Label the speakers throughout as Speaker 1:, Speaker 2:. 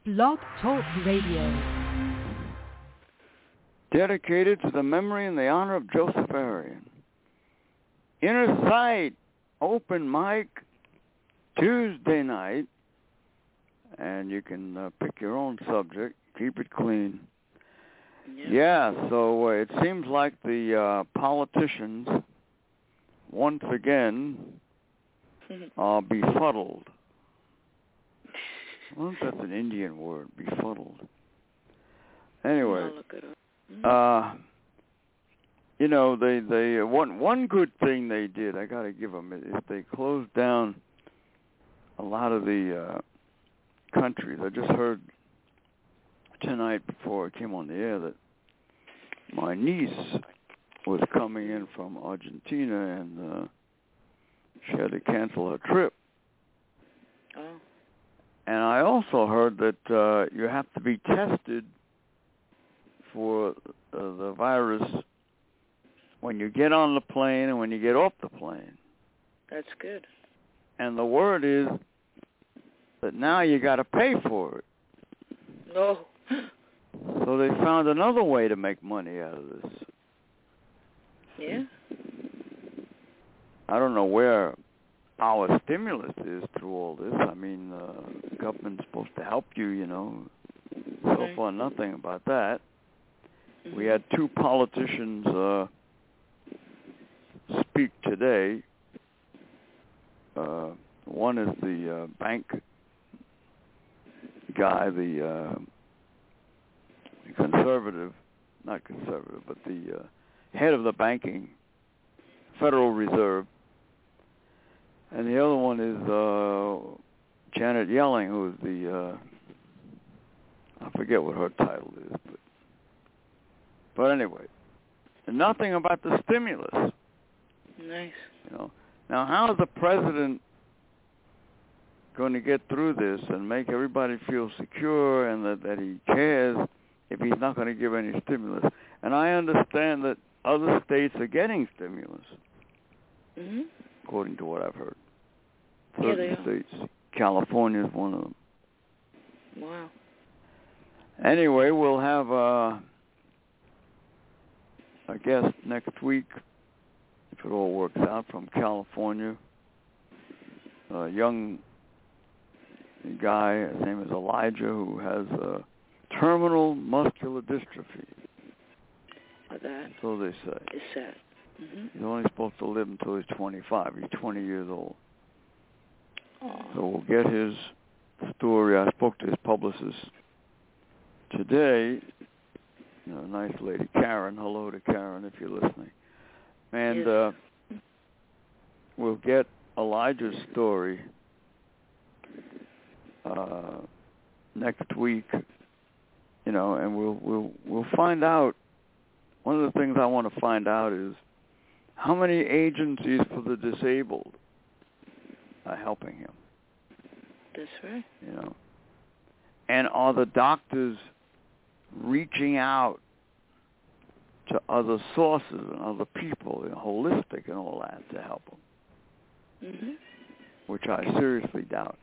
Speaker 1: Blog Talk Radio.
Speaker 2: Dedicated to the memory and the honor of Joseph Arian. Inner Sight, open mic, Tuesday night. And you can pick your own subject, keep it clean. Yeah, so it seems like the politicians, once again, are befuddled. I wonder if that's an Indian word, befuddled. Anyway, you know, they one good thing they did, I got to give them, is they closed down a lot of the countries. I just heard tonight before I came on the air that my niece was coming in from Argentina and she had to cancel her trip.
Speaker 3: Oh.
Speaker 2: And I also heard that you have to be tested for the virus when you get on the plane and when you get off the plane.
Speaker 3: That's good.
Speaker 2: And the word is that now you got to pay for it.
Speaker 3: No.
Speaker 2: So they found another way to make money out of this.
Speaker 3: Yeah.
Speaker 2: I don't know where our stimulus is through all this. I mean, the government's supposed to help you, you know. So far, nothing about that. Mm-hmm. We had two politicians speak today. One is the bank guy, the conservative, not conservative, but the head of the banking, Federal Reserve. And the other one is Janet Yellen, who is the, I forget what her title is. But anyway, nothing about the stimulus.
Speaker 3: Nice.
Speaker 2: You know, now how is the president going to get through this and make everybody feel secure and that he cares if he's not going to give any stimulus? And I understand that other states are getting stimulus, according to what I've heard. Certain states. California is one of them.
Speaker 3: Wow.
Speaker 2: Anyway, we'll have a guest next week, if it all works out, from California. A young guy, his name is Elijah, who has terminal muscular dystrophy.
Speaker 3: That.
Speaker 2: So they say.
Speaker 3: It's sad. Mm-hmm.
Speaker 2: He's only supposed to live until he's 25. He's 20 years old.
Speaker 3: Aww.
Speaker 2: So we'll get his story. I spoke to his publicist today. You know, a nice lady, Karen. Hello to Karen if you're listening. And
Speaker 3: yes.
Speaker 2: We'll get Elijah's story next week. You know, and we'll find out. One of the things I want to find out is how many agencies for the disabled are helping him.
Speaker 3: That's right.
Speaker 2: You know, and are the doctors reaching out to other sources and other people, you know, holistic and all that, to help them? Which I seriously doubt.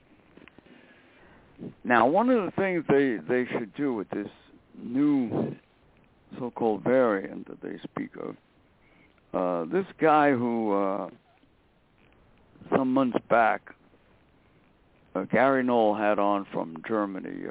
Speaker 2: Now, one of the things they should do with this new so-called variant that they speak of, this guy who some months back, Gary Knoll had on from Germany,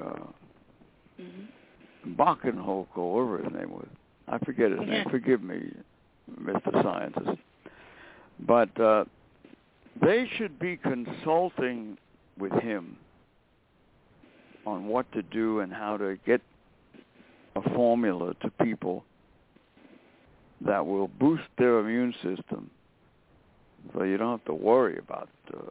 Speaker 2: Bachenholk, or whatever his name was. I forget his name. Forgive me, Mr. Scientist. But they should be consulting with him on what to do and how to get a formula to people that will boost their immune system, so you don't have to worry about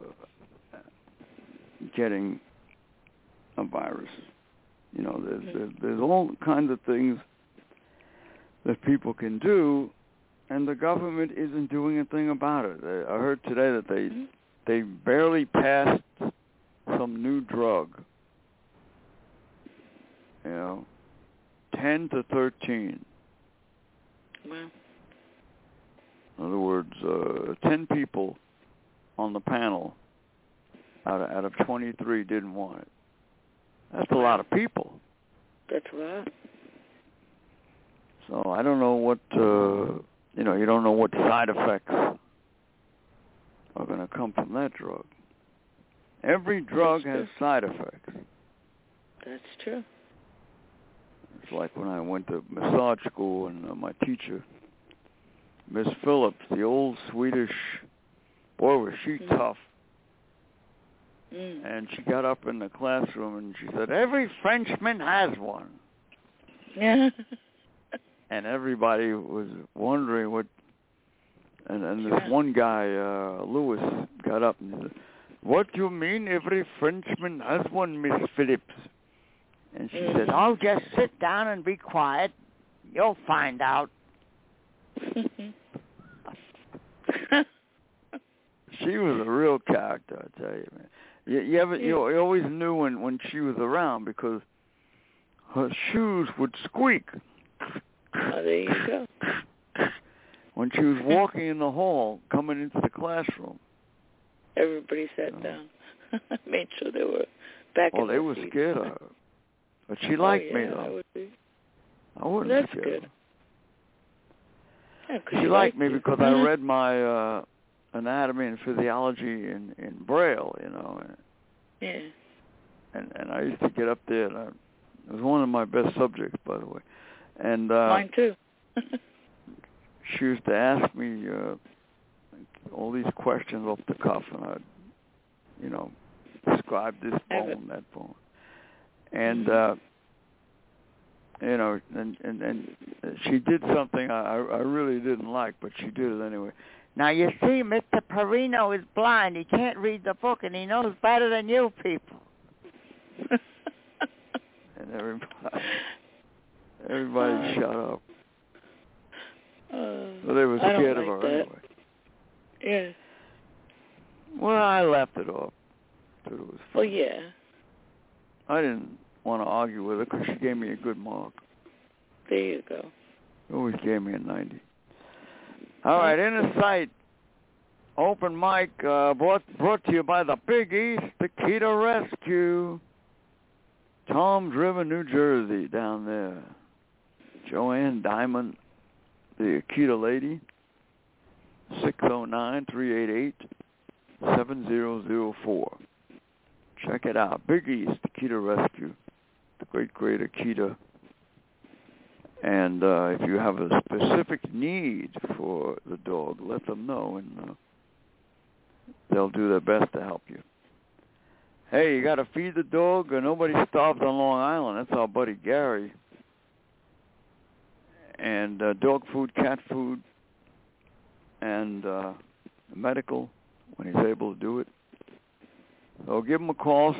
Speaker 2: getting a virus. You know, there's all kinds of things that people can do, and the government isn't doing a thing about it. I heard today that they barely passed some new drug. You know, 10 to 13.
Speaker 3: Wow.
Speaker 2: In other words, 10 people on the panel out of 23 didn't want it. That's a lot of people.
Speaker 3: That's a lot.
Speaker 2: So I don't know what, you don't know what side effects are going to come from that drug. Every drug has side effects.
Speaker 3: That's true.
Speaker 2: It's like when I went to massage school and my teacher, Miss Phillips, the old Swedish, boy, was she tough. And she got up in the classroom and she said, every Frenchman has one.
Speaker 3: Yeah.
Speaker 2: And everybody was wondering what, and this one guy, Lewis, got up and said, what do you mean every Frenchman has one, Miss Phillips? And she said, oh, just sit down and be quiet. You'll find out. She was a real character, I tell you, man. You always knew when she was around because her shoes would squeak.
Speaker 3: Oh, there you go.
Speaker 2: When she was walking in the hall, coming into the classroom.
Speaker 3: Everybody sat down. Made sure they were back in
Speaker 2: they were
Speaker 3: seats.
Speaker 2: scared of her. But she liked me, though.
Speaker 3: I would be.
Speaker 2: I wouldn't
Speaker 3: That's
Speaker 2: scare
Speaker 3: good.
Speaker 2: her.
Speaker 3: Yeah,
Speaker 2: she liked me because I read my anatomy and physiology in Braille,
Speaker 3: Yeah.
Speaker 2: And I used to get up there, and it was one of my best subjects, by the way. And
Speaker 3: mine too.
Speaker 2: she used to ask me all these questions off the cuff, and I'd, describe this bone, that bone. And, and she did something I really didn't like, but she did it anyway. Now, you see, Mr. Perino is blind. He can't read the book, and he knows better than you people. And everybody shut up. So they were scared of her anyway.
Speaker 3: Yeah.
Speaker 2: Well, I left it off. It was fun.
Speaker 3: Well, yeah.
Speaker 2: I didn't want to argue with her because she gave me a good mark.
Speaker 3: There you go.
Speaker 2: She always gave me a 90. All right, Inner Sight open mic brought to you by the Big East, the Akita Rescue. Toms River, New Jersey, down there. Joanne Diamond, the Akita lady, 609-388-7004. Check it out. Big East, Akita Rescue, the great Akita. And if you have a specific need for the dog, let them know, and they'll do their best to help you. Hey, you got to feed the dog, or nobody starves on Long Island. That's our buddy Gary. And dog food, cat food, and medical when he's able to do it. So give him a call,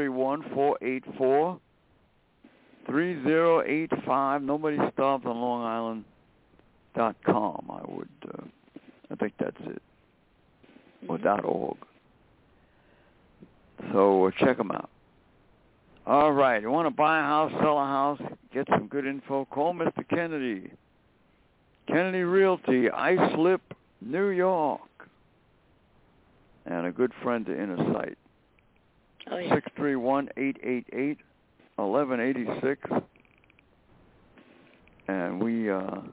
Speaker 2: 631-484-3085. Nobody starves on Long Island.com. I think that's it. Or .org. So check them out. All right. You want to buy a house, sell a house, get some good info, call Mr. Kennedy. Kennedy Realty, Islip, New York. And a good friend to Inner Sight. 631-888-1186. And we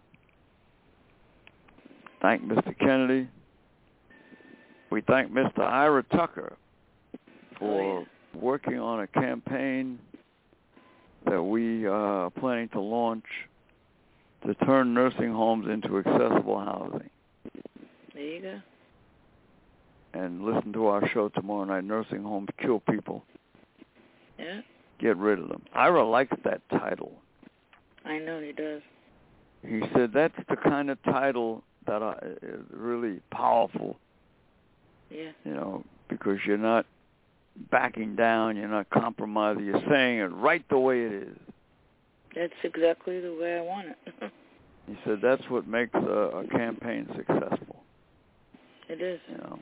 Speaker 2: thank Mr. Kennedy. We thank Mr. Ira Tucker for working on a campaign that we are planning to launch to turn nursing homes into accessible housing.
Speaker 3: There you go.
Speaker 2: And listen to our show tomorrow night, Nursing Homes Kill People.
Speaker 3: Yeah.
Speaker 2: Get rid of them. Ira likes that title.
Speaker 3: I know he does.
Speaker 2: He said that's the kind of title that is really powerful.
Speaker 3: Yeah.
Speaker 2: Because you're not backing down, you're not compromising, you're saying it right the way it is.
Speaker 3: That's exactly the way I want it.
Speaker 2: He said that's what makes a campaign successful.
Speaker 3: It is.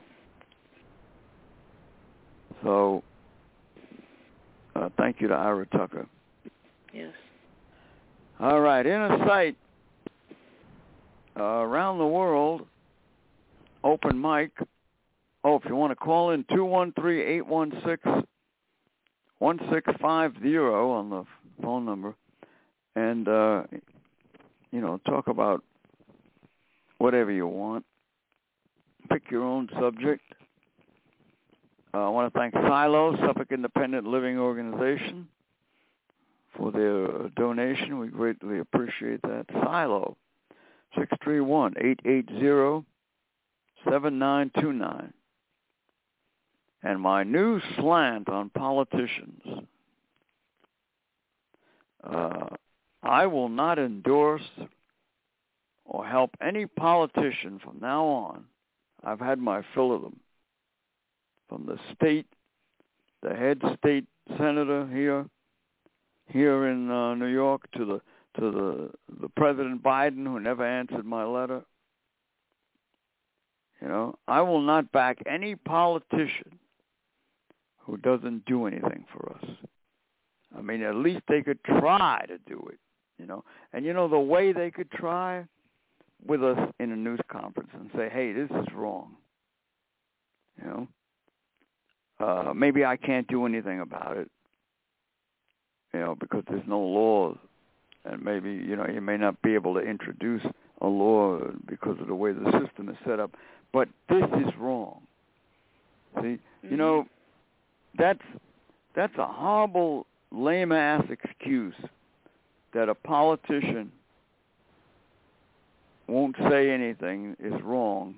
Speaker 2: So, thank you to Ira Tucker.
Speaker 3: Yes.
Speaker 2: All right, Inner Sight, around the world, open mic. Oh, if you want to call in, 213-816-1037. 1650 on the phone number, and talk about whatever you want. Pick your own subject. I want to thank Silo, Suffolk Independent Living Organization, for their donation. We greatly appreciate that. Silo, 631-880-7929. And my new slant on politicians. I will not endorse or help any politician from now on. I've had my fill of them. From the state, the head state senator here in New York, to the President Biden, who never answered my letter. I will not back any politician who doesn't do anything for us. I mean, at least they could try to do it, And the way they could try, with us in a news conference and say, hey, this is wrong. Maybe I can't do anything about it, because there's no law. And maybe, you may not be able to introduce a law because of the way the system is set up. But this is wrong. See, that's a horrible, lame-ass excuse that a politician won't say anything is wrong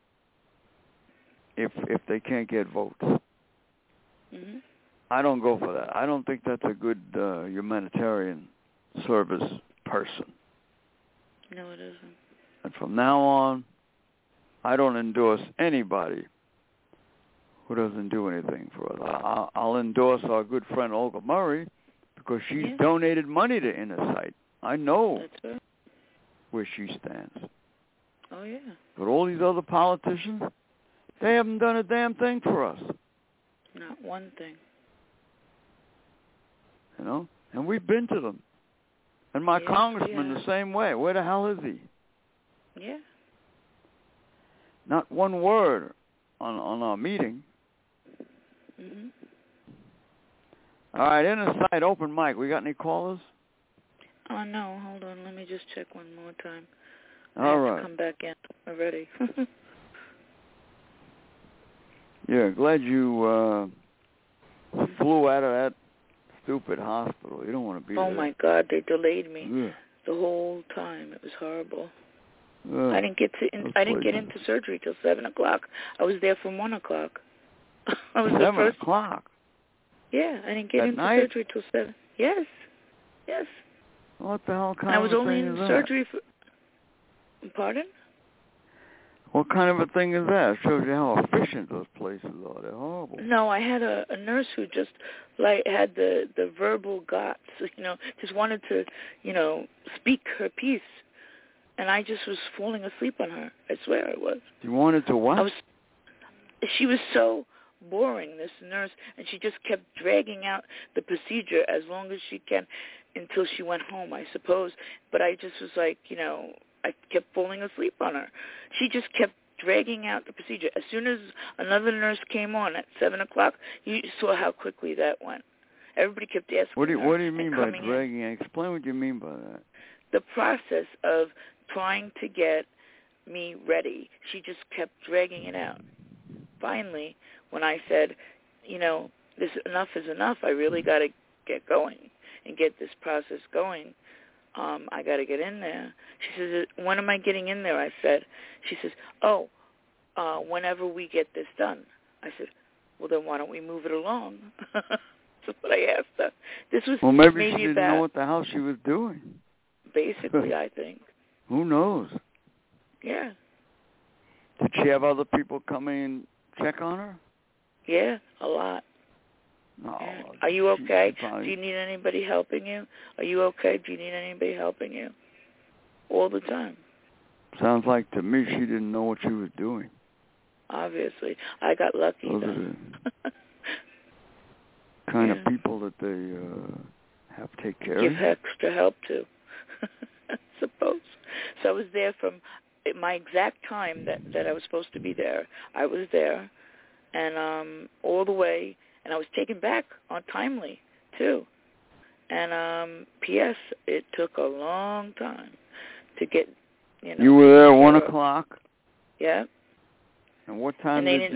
Speaker 2: if they can't get votes.
Speaker 3: Mm-hmm.
Speaker 2: I don't go for that. I don't think that's a good humanitarian service person.
Speaker 3: No, it isn't.
Speaker 2: And from now on, I don't endorse anybody who doesn't do anything for us. I'll endorse our good friend Olga Murray because she's donated money to Inner Sight. I know
Speaker 3: that's right.
Speaker 2: where she stands.
Speaker 3: Oh, yeah.
Speaker 2: But all these other politicians, they haven't done a damn thing for us.
Speaker 3: Not one thing.
Speaker 2: And we've been to them. And my congressman the same way. Where the hell is he?
Speaker 3: Yeah.
Speaker 2: Not one word on our meeting.
Speaker 3: Mm-hmm.
Speaker 2: All right, Inner Sight, open mic. We got any callers?
Speaker 3: Oh, no. Hold on. Let me just check one more time.
Speaker 2: All right.
Speaker 3: To come back in already.
Speaker 2: Yeah, glad you flew out of that stupid hospital. You don't want to be there.
Speaker 3: Oh, my God. They delayed me
Speaker 2: Yeah.
Speaker 3: the whole time. It was horrible.
Speaker 2: I
Speaker 3: didn't get into surgery till 7 o'clock. I was there from 1 o'clock. I was
Speaker 2: 7 o'clock?
Speaker 3: Yeah, I didn't get
Speaker 2: At
Speaker 3: into
Speaker 2: night?
Speaker 3: surgery till 7. Yes.
Speaker 2: What the hell kind
Speaker 3: I
Speaker 2: of
Speaker 3: was
Speaker 2: a
Speaker 3: only
Speaker 2: thing
Speaker 3: in
Speaker 2: is that?
Speaker 3: surgery for... Pardon?
Speaker 2: What kind of a thing is that? It shows you how efficient those places are. They're horrible.
Speaker 3: No, I had a nurse who just had the verbal guts, just wanted to, speak her piece. And I just was falling asleep on her. I swear I was.
Speaker 2: You wanted to what?
Speaker 3: She was so boring, this nurse, and she just kept dragging out the procedure as long as she can until she went home, I suppose. But I just was like, I kept falling asleep on her. She just kept dragging out the procedure. As soon as another nurse came on at 7 o'clock, you saw how quickly that went. Everybody kept asking
Speaker 2: What do you mean by
Speaker 3: in.
Speaker 2: dragging? Explain what you mean by that.
Speaker 3: The process of trying to get me ready. She just kept dragging it out. Finally, when I said, this enough is enough, I really got to get going and get this process going. I got to get in there. She says, when am I getting in there? I said. She says, whenever we get this done. I said, well, then why don't we move it along? That's what I asked her. This was
Speaker 2: maybe she didn't know what the hell she was doing.
Speaker 3: Basically, I think.
Speaker 2: Who knows?
Speaker 3: Yeah.
Speaker 2: Did she have other people come in and check on her?
Speaker 3: Yeah, a lot.
Speaker 2: No.
Speaker 3: Yeah. Are you okay? Do you need anybody helping you? Are you okay? Do you need anybody helping you? All the time.
Speaker 2: Sounds like to me she didn't know what she was doing.
Speaker 3: Obviously. I got lucky,
Speaker 2: Those
Speaker 3: though.
Speaker 2: are the kind of people that they have to take care of.
Speaker 3: Give extra help to, I suppose. So I was there from my exact time that I was supposed to be there. I was there, and all the way and I was taken back on timely too. And P.S. It took a long time to get.
Speaker 2: You were there 1 o'clock.
Speaker 3: Yeah.
Speaker 2: And what time did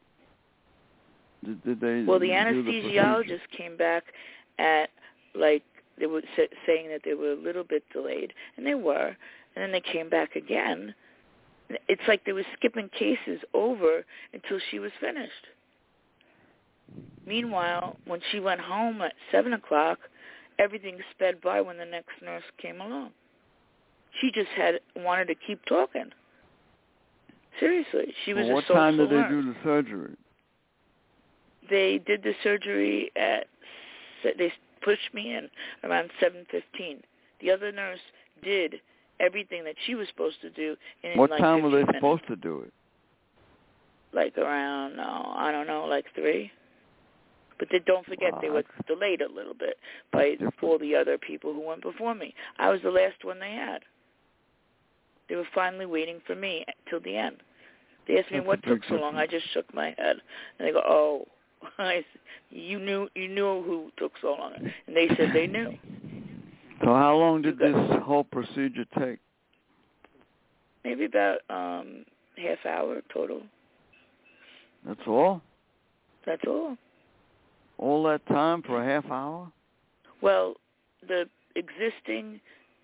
Speaker 2: they?
Speaker 3: Well, the anesthesiologist came back at they were saying that they were a little bit delayed, and they were, and then they came back again. It's like they were skipping cases over until she was finished. Meanwhile, when she went home at 7 o'clock, everything sped by when the next nurse came along. She just wanted to keep talking. Seriously, she was a social
Speaker 2: What time did they
Speaker 3: nurse.
Speaker 2: do the surgery?
Speaker 3: They did the surgery they pushed me in around 7:15. The other nurse did everything that she was supposed to do in
Speaker 2: What
Speaker 3: like
Speaker 2: time
Speaker 3: 15
Speaker 2: were they
Speaker 3: minutes.
Speaker 2: supposed to do it?
Speaker 3: Like around, I don't know, like 3. But don't forget, they were delayed a little bit by all the other people who went before me. I was the last one they had. They were finally waiting for me till the end. They asked me what took so long. I just shook my head, and they go, "Oh, you knew who took so long," and they said they knew.
Speaker 2: So how long did this whole procedure take?
Speaker 3: Maybe about half hour total.
Speaker 2: That's all?
Speaker 3: That's all.
Speaker 2: All that time for a half hour?
Speaker 3: Well, the existing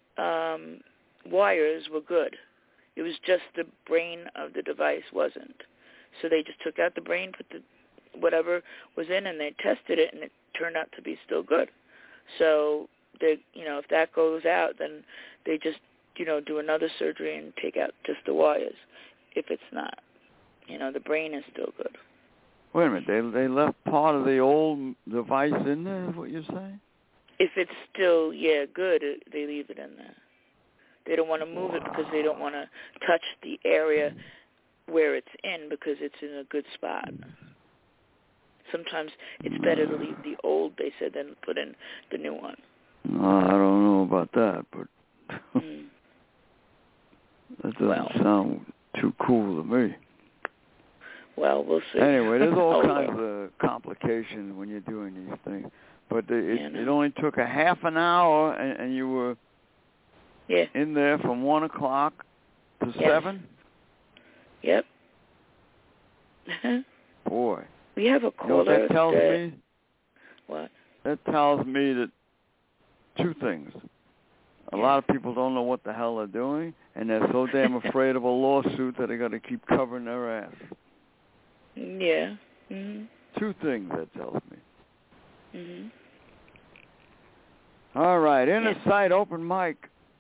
Speaker 3: wires were good. It was just the brain of the device wasn't. So they just took out the brain, put whatever was in, and they tested it, and it turned out to be still good. So if that goes out, then they just do another surgery and take out just the wires. If it's not, the brain is still good.
Speaker 2: Wait a minute, they left part of the old device in there, is what you're saying?
Speaker 3: If it's still, good, they leave it in there. They don't want to move it because they don't want to touch the area where it's in because it's in a good spot. Sometimes it's better to leave the old, they said, than put in the new one.
Speaker 2: I don't know about that, but that doesn't sound too cool to me.
Speaker 3: Well, we'll see.
Speaker 2: Anyway, there's all kinds of complications when you're doing these things. But it only took a half an hour, and you were in there from 1 o'clock to 7?
Speaker 3: Yep.
Speaker 2: Boy.
Speaker 3: We have a caller.
Speaker 2: What that tells me?
Speaker 3: What?
Speaker 2: That tells me that two things. A lot of people don't know what the hell they're doing, and they're so damn afraid of a lawsuit that they got to keep covering their ass.
Speaker 3: Yeah. Mm-hmm.
Speaker 2: Two things that tells me.
Speaker 3: Mm-hmm.
Speaker 2: All right, Inner Sight Open Mic.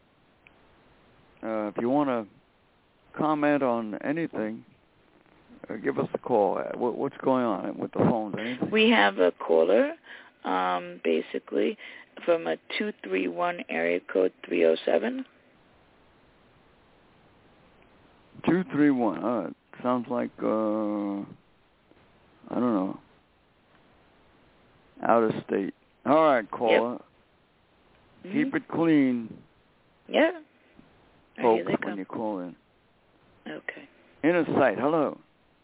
Speaker 2: If you want to comment on anything, give us a call. What's going on with the phones? Anything?
Speaker 3: We have a caller, basically, from a 231 area code 307.
Speaker 2: 231. It sounds like, I don't know, out of state. All right, caller. Yep. Keep it clean.
Speaker 3: Yeah.
Speaker 2: Folks, when you call in.
Speaker 3: Okay.
Speaker 2: Inner Sight, hello.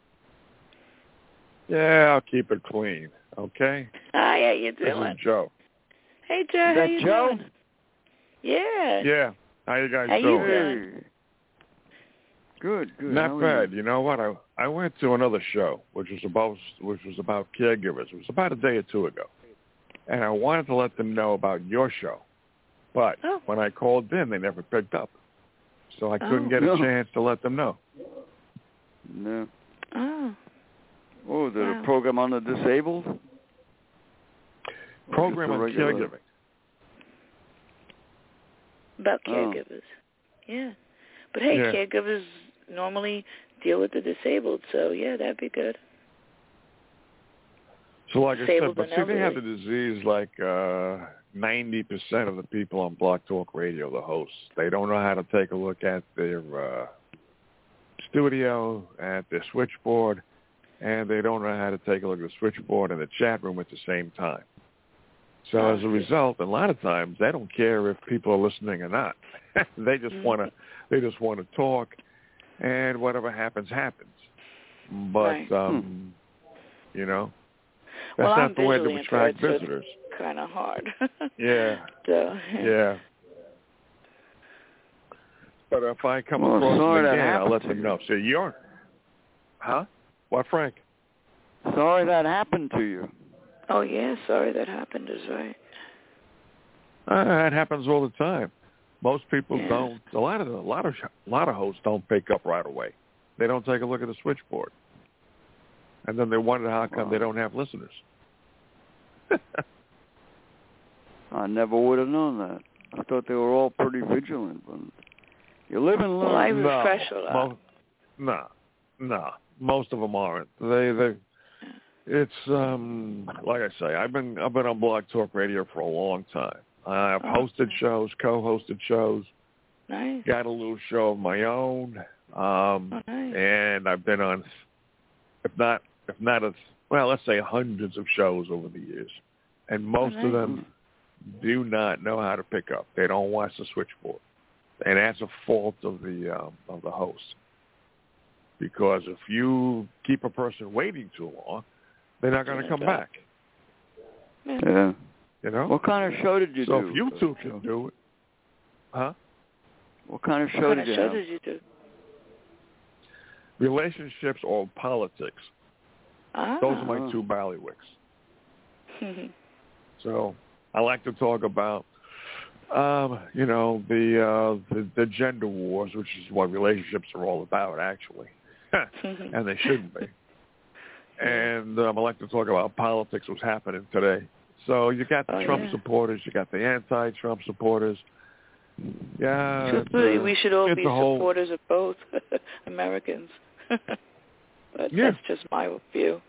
Speaker 4: Yeah, I'll keep it clean, okay?
Speaker 3: Hi, how you doing?
Speaker 4: This is Joe.
Speaker 3: Hey, Joe, how you
Speaker 2: Joe?
Speaker 3: doing? Yeah.
Speaker 4: Yeah. How you guys
Speaker 3: doing?
Speaker 4: You
Speaker 3: doing?
Speaker 2: Good.
Speaker 4: Not bad. You know what? I went to another show, which was about caregivers. It was about a day or two ago, and I wanted to let them know about your show, but when I called in, they never picked up, so I couldn't get a chance to let them know.
Speaker 2: No.
Speaker 3: Oh.
Speaker 2: Oh, is it a program on the disabled?
Speaker 4: Program on caregiving.
Speaker 3: About caregivers. Yeah. But hey, caregivers normally deal with the disabled, so yeah, that'd be good.
Speaker 4: So like
Speaker 3: disabled
Speaker 4: I said, but see, they have the disease like 90% of the people on Block Talk Radio, the hosts. They don't know how to take a look at their studio, at their switchboard, and they don't know how to take a look at the switchboard and the chat room at the same time. So as a result, a lot of times they don't care if people are listening or not. They just want to talk, and whatever happens. But you know.
Speaker 3: Well,
Speaker 4: not
Speaker 3: I'm
Speaker 4: the way to
Speaker 3: visually
Speaker 4: attract
Speaker 3: impaired,
Speaker 4: visitors.
Speaker 3: So it's kind of hard.
Speaker 4: Yeah.
Speaker 3: So,
Speaker 4: yeah. But if I come
Speaker 2: Well,
Speaker 4: across
Speaker 2: sorry
Speaker 4: them
Speaker 2: that
Speaker 4: again, I'll
Speaker 2: happened
Speaker 4: let
Speaker 2: to
Speaker 4: them
Speaker 2: you.
Speaker 4: know. So you're, huh? What, Frank?
Speaker 2: Sorry that happened to you.
Speaker 3: oh yeah, sorry that happened is right.
Speaker 4: That happens all the time. Most people
Speaker 3: Yeah.
Speaker 4: don't. A lot of hosts don't pick up right away. They don't take a look at the switchboard, and then they wonder how come they don't have listeners.
Speaker 2: I never would have known that. I thought they were all pretty vigilant. But you live and learn.
Speaker 3: Well, I refresh a lot.
Speaker 4: No. Most of them aren't. It's like I say, I've been on Blog Talk Radio for a long time. I've hosted shows, co-hosted shows.
Speaker 3: Nice.
Speaker 4: Got a little show of my own.
Speaker 3: Nice.
Speaker 4: And I've been on, if not let's say hundreds of shows over the years, and most of them do not know how to pick up. They don't watch the switchboard, and that's a fault of the host. Because if you keep a person waiting too long, they're not going to come back.
Speaker 2: Yeah.
Speaker 4: You know?
Speaker 2: What kind of show did you do?
Speaker 4: So if you two can do it, huh?
Speaker 2: What kind of show did you have?
Speaker 3: did you do?
Speaker 4: Relationships or politics. Those are my two bailiwicks. So I like to talk about, the gender wars, which is what relationships are all about, actually. And they shouldn't be. And I like to talk about politics, what's happening today. So you got the Trump supporters, you got the anti-Trump supporters. Yeah.
Speaker 3: Truthfully, we should all be supporters of both Americans. But that's just my view.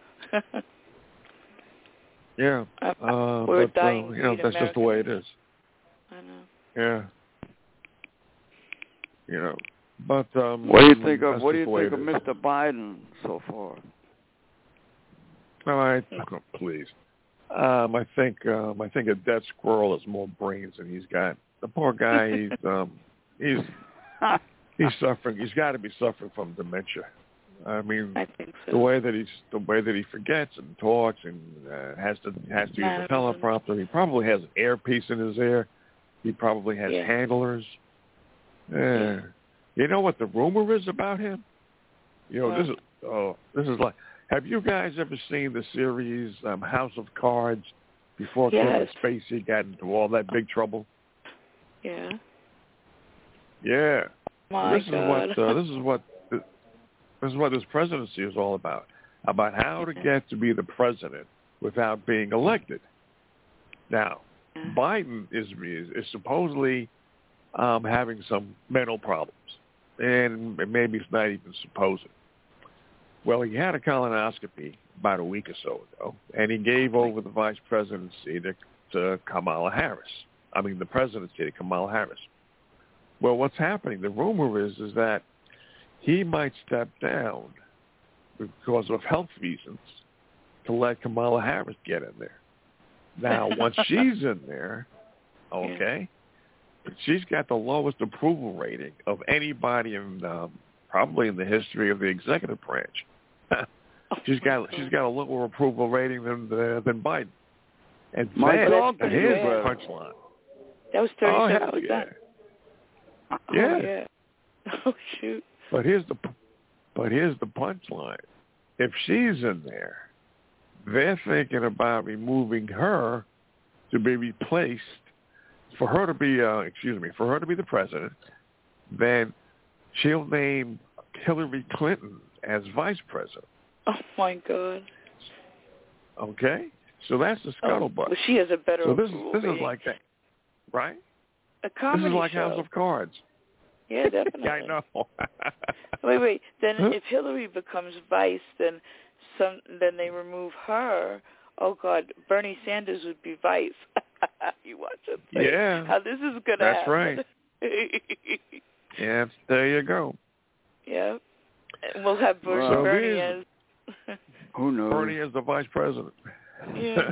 Speaker 4: Yeah.
Speaker 3: We're dying
Speaker 4: that's just the way it is.
Speaker 3: I know.
Speaker 4: Yeah. But
Speaker 2: what do you think of Mr. Biden so far?
Speaker 4: Please. I think a dead squirrel has more brains than he's got. The poor guy, he's suffering. He's got to be suffering from dementia. I mean,
Speaker 3: I think so.
Speaker 4: the way that he forgets and talks and has to use a teleprompter. He probably has an earpiece in his ear. He probably has handlers. You know what the rumor is about him? This is like. Have you guys ever seen the series House of Cards before Kevin Spacey got into all that big trouble?
Speaker 3: Yeah.
Speaker 4: Yeah.
Speaker 3: This
Speaker 4: is what this presidency is all about. About how to get to be the president without being elected. Now, Biden is supposedly having some mental problems, and maybe it's not even supposed. Well, he had a colonoscopy about a week or so ago, and he gave over the vice presidency to Kamala Harris. I mean, the presidency to Kamala Harris. Well, what's happening? The rumor is that he might step down because of health reasons to let Kamala Harris get in there. Now, once she's in there, she's got the lowest approval rating of anybody in probably in the history of the executive branch. She's got a lower approval rating than Biden. And here's the punchline.
Speaker 3: That was 37%.
Speaker 4: Yeah.
Speaker 3: Oh shoot.
Speaker 4: But here's the punchline. If she's in there, they're thinking about removing her to be replaced. For her to be the president, then she'll name Hillary Clinton as vice president.
Speaker 3: Oh my God.
Speaker 4: Okay, so that's the scuttlebutt.
Speaker 3: Well, she has a better.
Speaker 4: So this is like that, right?
Speaker 3: A comedy
Speaker 4: This is like
Speaker 3: show.
Speaker 4: House of Cards.
Speaker 3: Yeah, definitely.
Speaker 4: I know.
Speaker 3: Wait. Then if Hillary becomes vice, then they remove her. Oh God, Bernie Sanders would be vice. You watch it.
Speaker 4: Yeah.
Speaker 3: How this is gonna
Speaker 4: That's
Speaker 3: happen.
Speaker 4: right. Yeah, there you go.
Speaker 3: Yeah. We'll have Bernie as.
Speaker 2: Who knows?
Speaker 4: Bernie is the vice president.
Speaker 3: Yeah.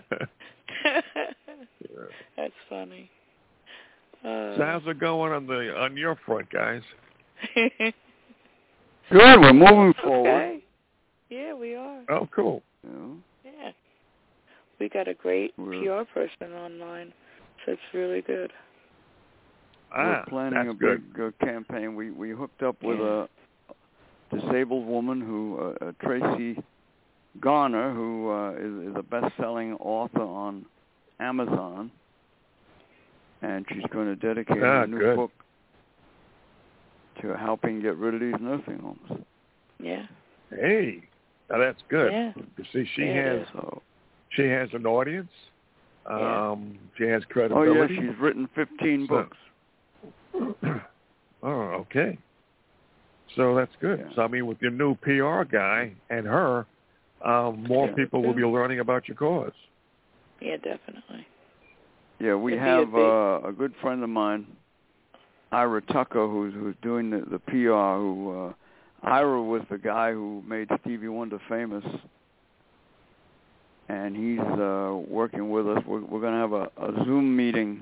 Speaker 3: That's funny.
Speaker 4: So how's it going on your front, guys?
Speaker 2: Good. We're moving forward.
Speaker 3: Okay. Yeah, we are.
Speaker 4: Oh, cool.
Speaker 3: Yeah. We got a great PR person online, so it's really good.
Speaker 2: We're planning a big campaign. We hooked up with a disabled woman who, Tracy Garner, who is a best-selling author on Amazon, and she's going to dedicate a new book to helping get rid of these nursing homes.
Speaker 3: Yeah.
Speaker 4: Hey, now that's good.
Speaker 3: Yeah.
Speaker 4: You see, she has an audience. She has credibility.
Speaker 2: Oh, yeah, she's written 15 books.
Speaker 4: Oh, okay. So that's good.
Speaker 2: Yeah.
Speaker 4: So, I mean, with your new PR guy and her, more people will be learning about your cause.
Speaker 3: Yeah, definitely.
Speaker 2: Yeah, we have a good friend of mine, Ira Tucker, who's doing the PR. Ira was the guy who made Stevie Wonder famous, and he's working with us. We're going to have a Zoom meeting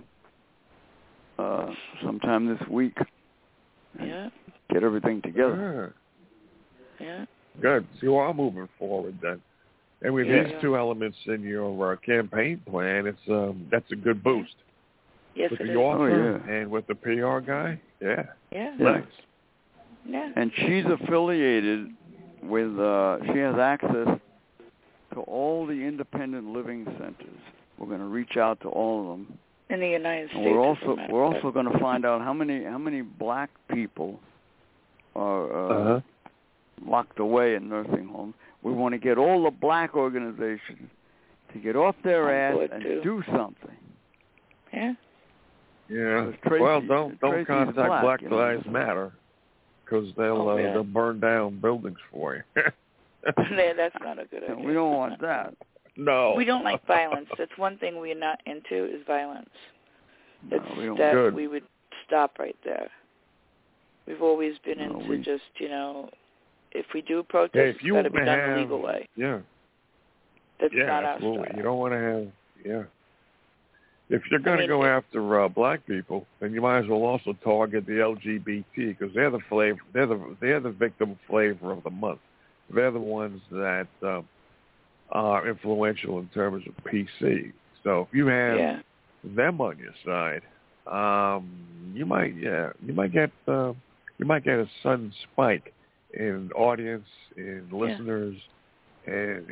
Speaker 2: sometime this week.
Speaker 3: Yeah.
Speaker 2: Get everything together.
Speaker 3: Yeah.
Speaker 4: Good. So you are moving forward then. And with these two elements in your campaign plan, that's a good boost.
Speaker 3: Yes,
Speaker 4: with
Speaker 3: it
Speaker 4: the
Speaker 3: is.
Speaker 4: author and with the PR guy. Yeah.
Speaker 3: Nice. Yeah.
Speaker 2: And she's affiliated with, she has access to all the independent living centers. We're going to reach out to all of them.
Speaker 3: In the United States.
Speaker 2: And we're also going to find out how many black people are locked away in nursing homes. We want to get all the black organizations to get off their ass and do something.
Speaker 3: Yeah.
Speaker 4: Yeah.
Speaker 2: Tracy,
Speaker 4: well, don't contact Black Lives Matter because they'll burn down buildings for you.
Speaker 3: Yeah, that's not a good idea.
Speaker 2: We don't want that.
Speaker 4: No.
Speaker 3: We don't like violence. That's one thing we're not into is violence.
Speaker 2: No, we don't.
Speaker 3: We would stop right there. We've always been into just, if we do protest, it's got to be done the legal way.
Speaker 4: Yeah.
Speaker 3: That's not
Speaker 4: absolutely.
Speaker 3: our style.
Speaker 4: You don't want to have, If you're going to go after black people, then you might as well also target the LGBT because they're the flavor. They're the victim flavor of the month. They're the ones that are influential in terms of PC. So if you have them on your side, you might get a sudden spike in audience, in listeners, and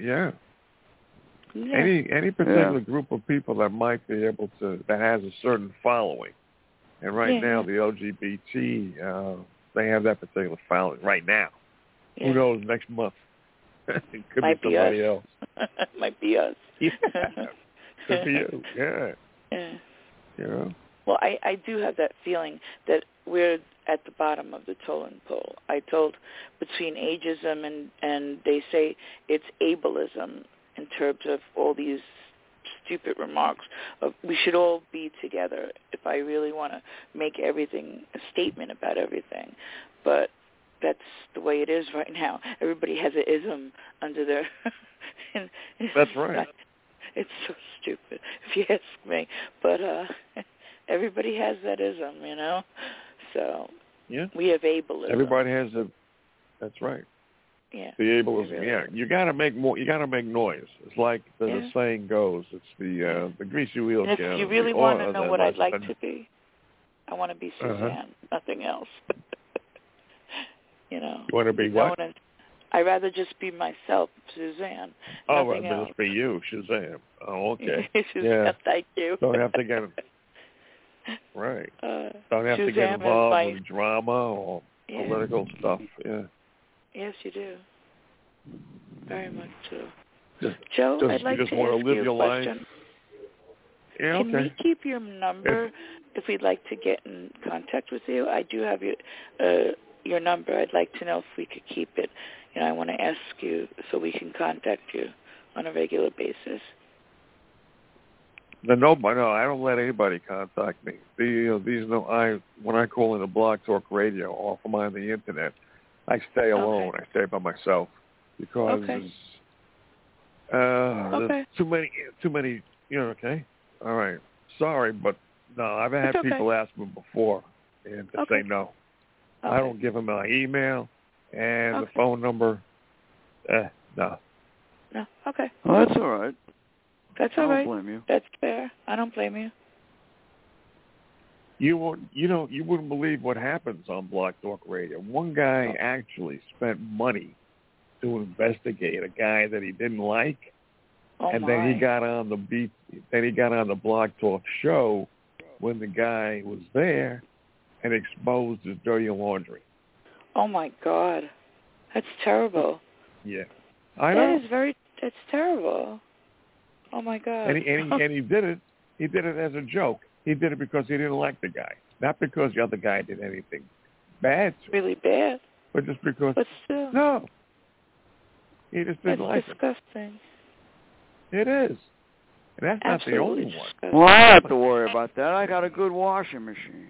Speaker 4: any particular group of people that might be able to, that has a certain following. And right now the LGBT, they have that particular following right now. Yeah. Who knows, next month it could
Speaker 3: might
Speaker 4: be somebody else.
Speaker 3: Might be us.
Speaker 4: Could be you.
Speaker 3: Well, I do have that feeling that we're at the bottom of the totem pole. I told between ageism and they say it's ableism in terms of all these stupid remarks of we should all be together if I really want to make everything a statement about everything. But that's the way it is right now. Everybody has an ism under their...
Speaker 4: That's right.
Speaker 3: It's so stupid, if you ask me. But everybody has that ism, So we have ableism.
Speaker 4: Everybody has that's right.
Speaker 3: Yeah.
Speaker 4: The ableism. Really. You got to make more. You got to make noise. It's like the saying goes. It's the greasy wheel.
Speaker 3: And if you really want to know what I'd like to be, I want to be Suzanne. Nothing else.
Speaker 4: You want to be what?
Speaker 3: I'd rather just be myself, Suzanne.
Speaker 4: Oh,
Speaker 3: nothing else.
Speaker 4: Just be you, Shazam. Oh, okay.
Speaker 3: Shazam, thank you.
Speaker 4: Don't have to get right. Don't have
Speaker 3: Shazam
Speaker 4: to get involved with drama or political stuff. Yeah.
Speaker 3: Yes, you do. Very much so.
Speaker 4: Joe,
Speaker 3: I'd like to ask you a question.
Speaker 4: Yeah,
Speaker 3: Can we keep your number if we'd like to get in contact with you? I do have your number. I'd like to know if we could keep it. I want to ask you so we can contact you on a regular basis.
Speaker 4: No, I don't let anybody contact me. When I call in a Blog Talk Radio or from on the internet, I stay alone. I stay by myself because there's too many. Okay, all right. Sorry, but no, I've had people ask me before and to say no. I don't give them my email and the phone number. No.
Speaker 3: No. Okay.
Speaker 2: Well, that's all right.
Speaker 3: That's all right.
Speaker 2: I don't blame you.
Speaker 3: That's fair. I don't blame you.
Speaker 4: You wouldn't believe what happens on Blog Talk Radio. One guy actually spent money to investigate a guy that he didn't like, then he got on the beat. Then he got on the Blog Talk show when the guy was there and exposed his dirty laundry.
Speaker 3: Oh my God, that's terrible.
Speaker 4: Yeah, I know.
Speaker 3: That's terrible. Oh my God.
Speaker 4: And he did it. He did it as a joke. He did it because he didn't like the guy, not because the other guy did anything bad.
Speaker 3: Really bad.
Speaker 4: But just because.
Speaker 3: But still.
Speaker 4: No. He just didn't like it.
Speaker 3: That's disgusting.
Speaker 4: It is. And that's
Speaker 3: Absolutely
Speaker 4: not the only
Speaker 3: disgusting.
Speaker 4: one.
Speaker 2: Well, I don't have to worry about that. I got a good washing machine.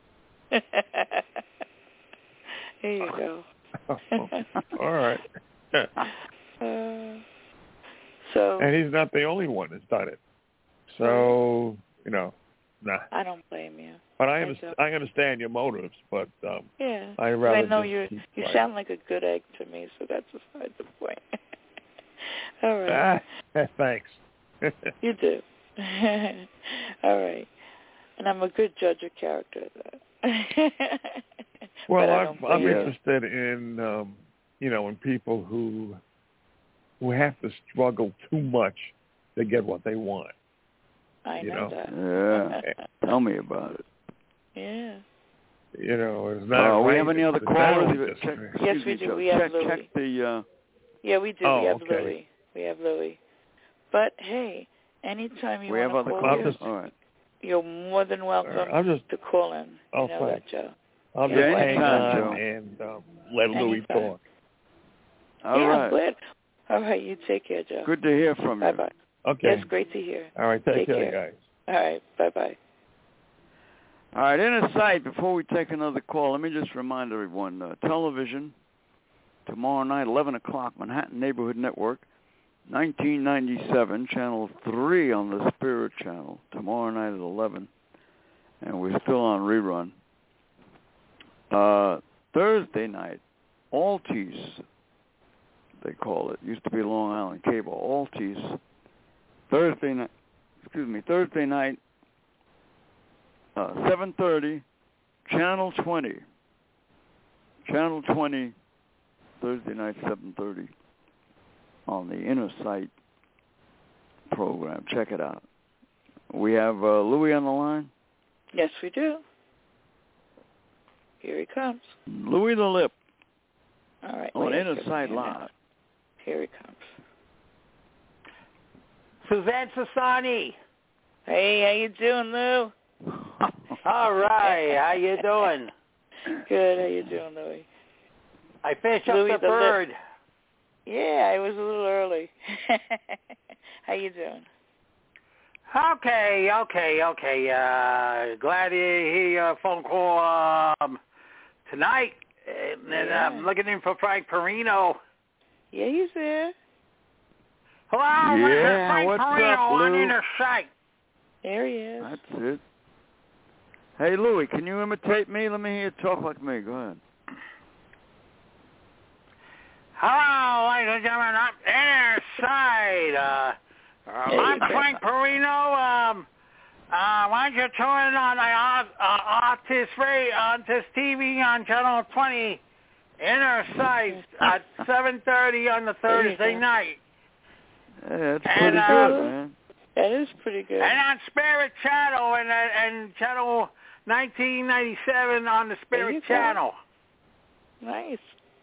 Speaker 3: Here you go.
Speaker 4: All right. And he's not the only one that's done it. So, nah.
Speaker 3: I don't blame you.
Speaker 4: But I understand your motives, but
Speaker 3: yeah.
Speaker 4: I rather
Speaker 3: I know
Speaker 4: you
Speaker 3: sound like a good egg to me, so that's beside the point. All right.
Speaker 4: Thanks.
Speaker 3: You do. All right. And I'm a good judge of character, though.
Speaker 4: Well, I'm interested in, in people who have to struggle too much to get what they want.
Speaker 3: I know that.
Speaker 2: Yeah. Tell me about it.
Speaker 3: Yeah.
Speaker 4: It's not.
Speaker 2: We have any other callers?
Speaker 3: Yes, we do. We have Louis.
Speaker 2: Check the.
Speaker 3: Yeah, we do.
Speaker 4: Oh,
Speaker 3: we have
Speaker 4: okay.
Speaker 3: Louis. We have Louis. But hey, anytime you
Speaker 2: want
Speaker 3: to call in,
Speaker 2: all right.
Speaker 3: You're more than welcome to call in. You know that, Joe.
Speaker 4: I'll just hang on and let Louis talk.
Speaker 2: All right.
Speaker 3: I'm glad. All right, you take care, Joe.
Speaker 2: Good to hear from you.
Speaker 3: Bye-bye.
Speaker 4: Okay.
Speaker 3: Yes, great to hear.
Speaker 4: All right, take care, guys.
Speaker 3: All right, bye-bye.
Speaker 2: All right, Inner Sight, before we take another call, let me just remind everyone, television, tomorrow night, 11 o'clock, Manhattan Neighborhood Network, 1997, Channel 3 on the Spirit Channel, tomorrow night at 11, and we're still on rerun. Thursday night, Alties, they call it. Used to be Long Island Cable. Alties. Thursday night, 7:30, Channel 20. Channel 20, Thursday night, 7:30, on the Inner Sight program. Check it out. We have Louis on the line?
Speaker 3: Yes, we do. Here he comes.
Speaker 2: Louis the Lip.
Speaker 3: All right.
Speaker 2: On Inner Sight Live.
Speaker 3: Here he comes.
Speaker 5: Suzanne Sassani.
Speaker 3: Hey, how you doing, Lou?
Speaker 5: All right, how you doing?
Speaker 3: Good, how you doing, Louis?
Speaker 5: I finished up
Speaker 3: Louis
Speaker 5: the bird.
Speaker 3: Yeah, I was a little early. How you doing?
Speaker 5: Okay. Glad to hear your phone call tonight. And I'm looking in for Frank Perino.
Speaker 3: Yeah, he's there.
Speaker 5: Hello, Frank
Speaker 2: what's
Speaker 5: Perino
Speaker 2: up,
Speaker 5: on
Speaker 2: Lou?
Speaker 5: Inner Sight.
Speaker 3: There he is.
Speaker 2: That's it. Hey, Louis, can you imitate me? Let me hear you talk like me. Go ahead.
Speaker 5: Hello, ladies and gentlemen. I'm Inner Sight. I'm Frank Perino. Why don't you turn on Artist TV on Channel 20, Inner Sight at 7:30 on the Thursday night.
Speaker 2: Hey, that's pretty good, man.
Speaker 3: That is pretty good.
Speaker 5: And on Spirit Channel and Channel 1997 on the Spirit Channel.
Speaker 3: Nice.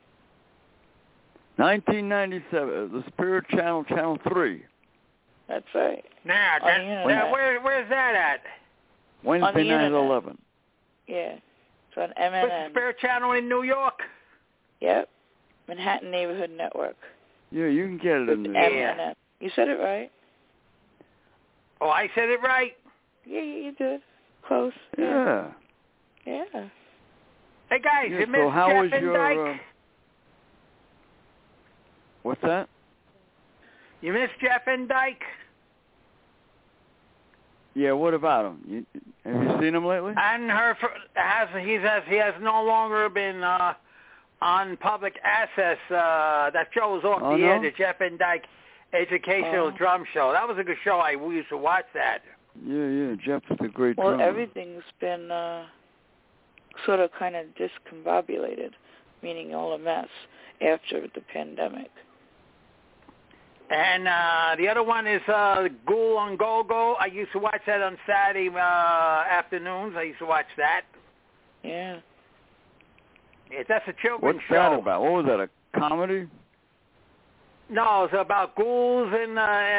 Speaker 2: 1997, the Spirit Channel, Channel 3.
Speaker 3: That's right.
Speaker 5: Now, where's that at?
Speaker 2: Wednesday night at 11.
Speaker 3: Yeah. It's on MNN.
Speaker 5: What's the Spirit Channel in New York?
Speaker 3: Yep. Manhattan Neighborhood Network.
Speaker 2: Yeah, you can get it in there.
Speaker 3: MNN. You said it right.
Speaker 5: Oh, I said it right?
Speaker 3: Yeah, you did. Close.
Speaker 2: Yeah.
Speaker 3: Yeah.
Speaker 5: Hey, guys, you missed
Speaker 2: how
Speaker 5: Jeff
Speaker 2: was
Speaker 5: and
Speaker 2: your...
Speaker 5: Dyke?
Speaker 2: What's that?
Speaker 5: You missed Jeff and Dyke?
Speaker 2: Yeah, what about him? Have you seen him lately?
Speaker 5: And he has no longer been on public access. That show's off the air, the Jeff and Dyke. educational drum show. That was a good show. We used to watch that.
Speaker 2: Yeah. Jeff's a great drummer.
Speaker 3: Well, everything's been sort of kind of discombobulated, meaning all a mess after the pandemic.
Speaker 5: And the other one is Ghoul on Go-Go. I used to watch that on Saturday afternoons. I used to watch that.
Speaker 3: Yeah.
Speaker 5: That's a children's
Speaker 2: What's
Speaker 5: show.
Speaker 2: What's that about? What was that, a comedy?
Speaker 5: No, it's about ghouls and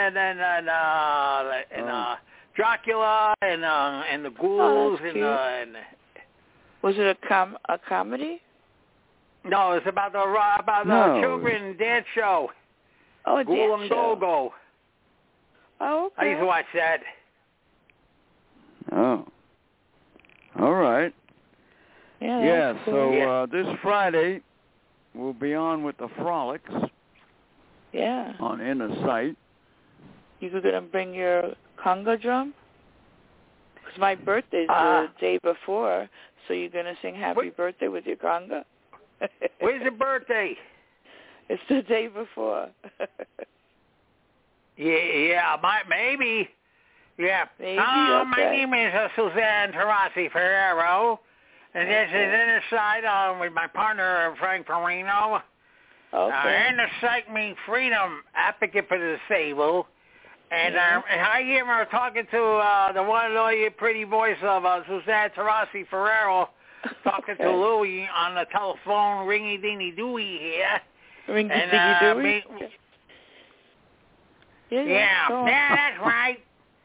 Speaker 5: Dracula and the ghouls
Speaker 3: that's
Speaker 5: and.
Speaker 3: Was it a comedy?
Speaker 5: No, it's about the children dance show.
Speaker 3: Oh, a
Speaker 5: Ghoul
Speaker 3: dance
Speaker 5: and
Speaker 3: show.
Speaker 5: Go-Go.
Speaker 3: Oh, okay.
Speaker 5: I used to watch that.
Speaker 2: Oh. All right.
Speaker 3: Yeah, cool.
Speaker 2: So this Friday we'll be on with the Frolics.
Speaker 3: Yeah.
Speaker 2: On Inner Sight.
Speaker 3: You going to bring your conga drum? Because my birthday's the day before, so you're going to sing Happy Birthday with your conga?
Speaker 5: When's your birthday?
Speaker 3: It's the day before.
Speaker 5: Yeah, maybe. Yeah.
Speaker 3: Maybe,
Speaker 5: My
Speaker 3: okay.
Speaker 5: name is Suzanne Tarasi Ferrero, and this is Inner Sight with my partner, Frank Perino.
Speaker 3: Okay.
Speaker 5: Inner Sight means freedom, advocate for the disabled. And I hear her talking to the one and only pretty voice of Suzanne Tarasi Ferrero, talking to Louie on the telephone, ringy-dingy-dooey here.
Speaker 3: Ringy-dingy-dooey?
Speaker 5: Yeah, that's right.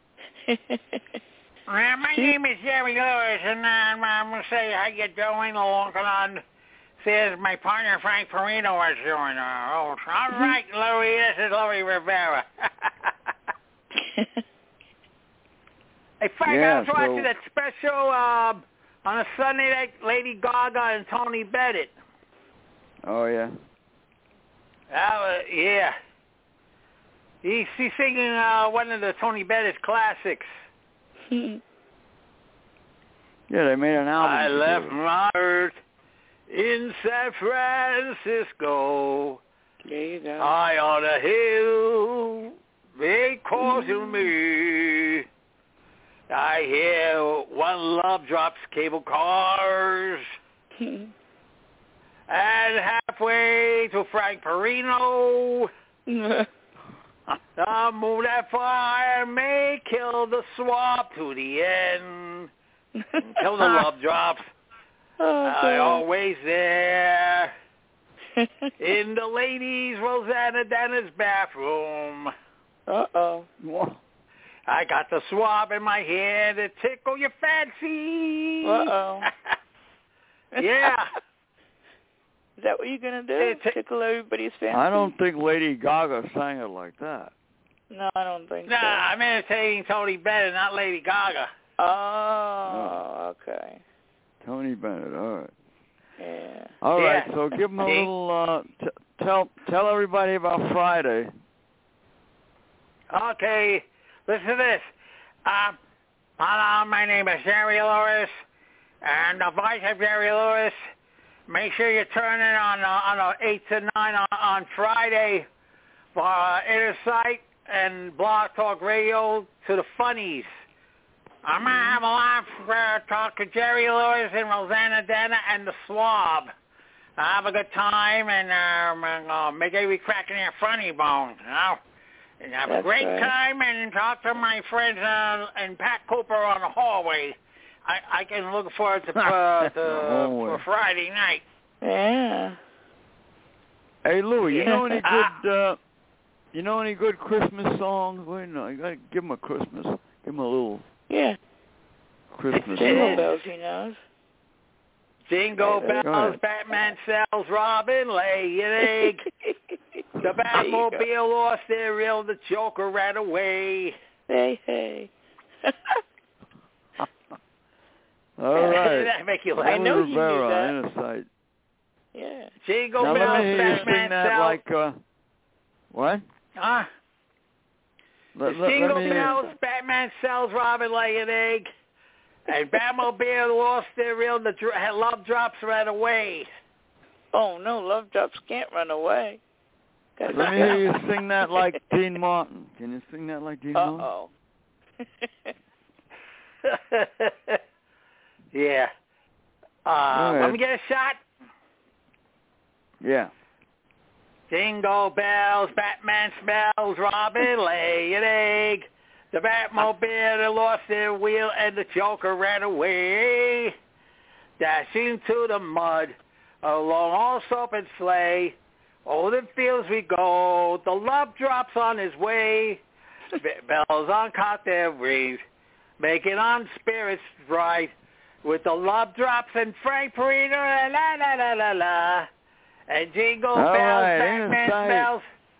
Speaker 5: My name is Jerry Lewis, and I'm going to say how you doing along on. Says my partner Frank Perino was doing. All right, Louie, this is Louie Rivera. Hey, Frank, I was watching that special on a Sunday night, Lady Gaga and Tony Bennett.
Speaker 2: Oh, yeah?
Speaker 5: Yeah. He's singing one of the Tony Bennett's classics.
Speaker 2: Yeah, they made an album.
Speaker 5: I left my earth in San Francisco.
Speaker 3: There you go.
Speaker 5: High on a hill, they calling me. I hear one love drops cable cars. And halfway to Frank Perino, the moon that fire may kill the swap to the end. Till the love drops. I always there. In the ladies' Rosanna Dennis bathroom.
Speaker 3: Uh-oh.
Speaker 5: I got the swab in my hand to tickle your fancy.
Speaker 3: Uh-oh.
Speaker 5: Yeah.
Speaker 3: Is that what you're going to do? Tickle everybody's fancy?
Speaker 2: I don't think Lady Gaga sang it like that.
Speaker 3: No, I don't think so.
Speaker 5: Nah, I'm imitating Tony Bennett, not Lady Gaga.
Speaker 3: Oh, okay.
Speaker 2: Tony Bennett, all right.
Speaker 3: Yeah.
Speaker 2: All right, so give them a little, tell everybody about Friday.
Speaker 5: Okay, listen to this. Hello, my name is Jerry Lewis, and the voice of Jerry Lewis. Make sure you turn in on 8 to 9 on Friday for Inner Sight and Blog Talk Radio to the Funnies. I'm going to have a live talk to Jerry Lewis and Rosanna Dana and the Swab. Have a good time and make everybody cracking their funny bones, you know. And have a great time and talk to my friends and Pat Cooper on the hallway. I can look forward to for Friday night.
Speaker 3: Yeah.
Speaker 2: Hey Louie, you know any good Christmas songs? Wait, no, you gotta give him a Christmas. Give him a little Christmas
Speaker 3: Jingle
Speaker 2: song.
Speaker 3: bells, he knows.
Speaker 5: Jingle bells, Batman sells Robin, lay an egg. The Batmobile lost their reel, the Joker ran away.
Speaker 3: Hey.
Speaker 2: All right.
Speaker 5: Did that make you laugh?
Speaker 3: I know you knew that.
Speaker 2: Inner Sight.
Speaker 3: Yeah.
Speaker 5: Jingle
Speaker 2: now
Speaker 5: bells,
Speaker 2: let me hear you
Speaker 5: Batman
Speaker 2: sing that
Speaker 5: sells.
Speaker 2: like, what?
Speaker 5: Jingle bells, Batman sells Robin, lay an egg. And Batmobile lost their reel, the love drops ran away.
Speaker 3: Oh, no, love drops can't run away.
Speaker 2: Let me hear you sing that like Dean Martin. Can you sing that like Dean Martin?
Speaker 3: Uh-oh.
Speaker 5: Yeah. Let me get a shot.
Speaker 2: Yeah.
Speaker 5: Jingle bells, Batman smells, Robin lay an egg. The Batmobile lost their wheel and the Joker ran away. Dashing to the mud, along all open sleigh. Old fields we go, the love drops on his way. Bells on caught their rings, making on spirits bright. With the love drops and Frank Perino and la la la la la. And jingle bells, Batman smells.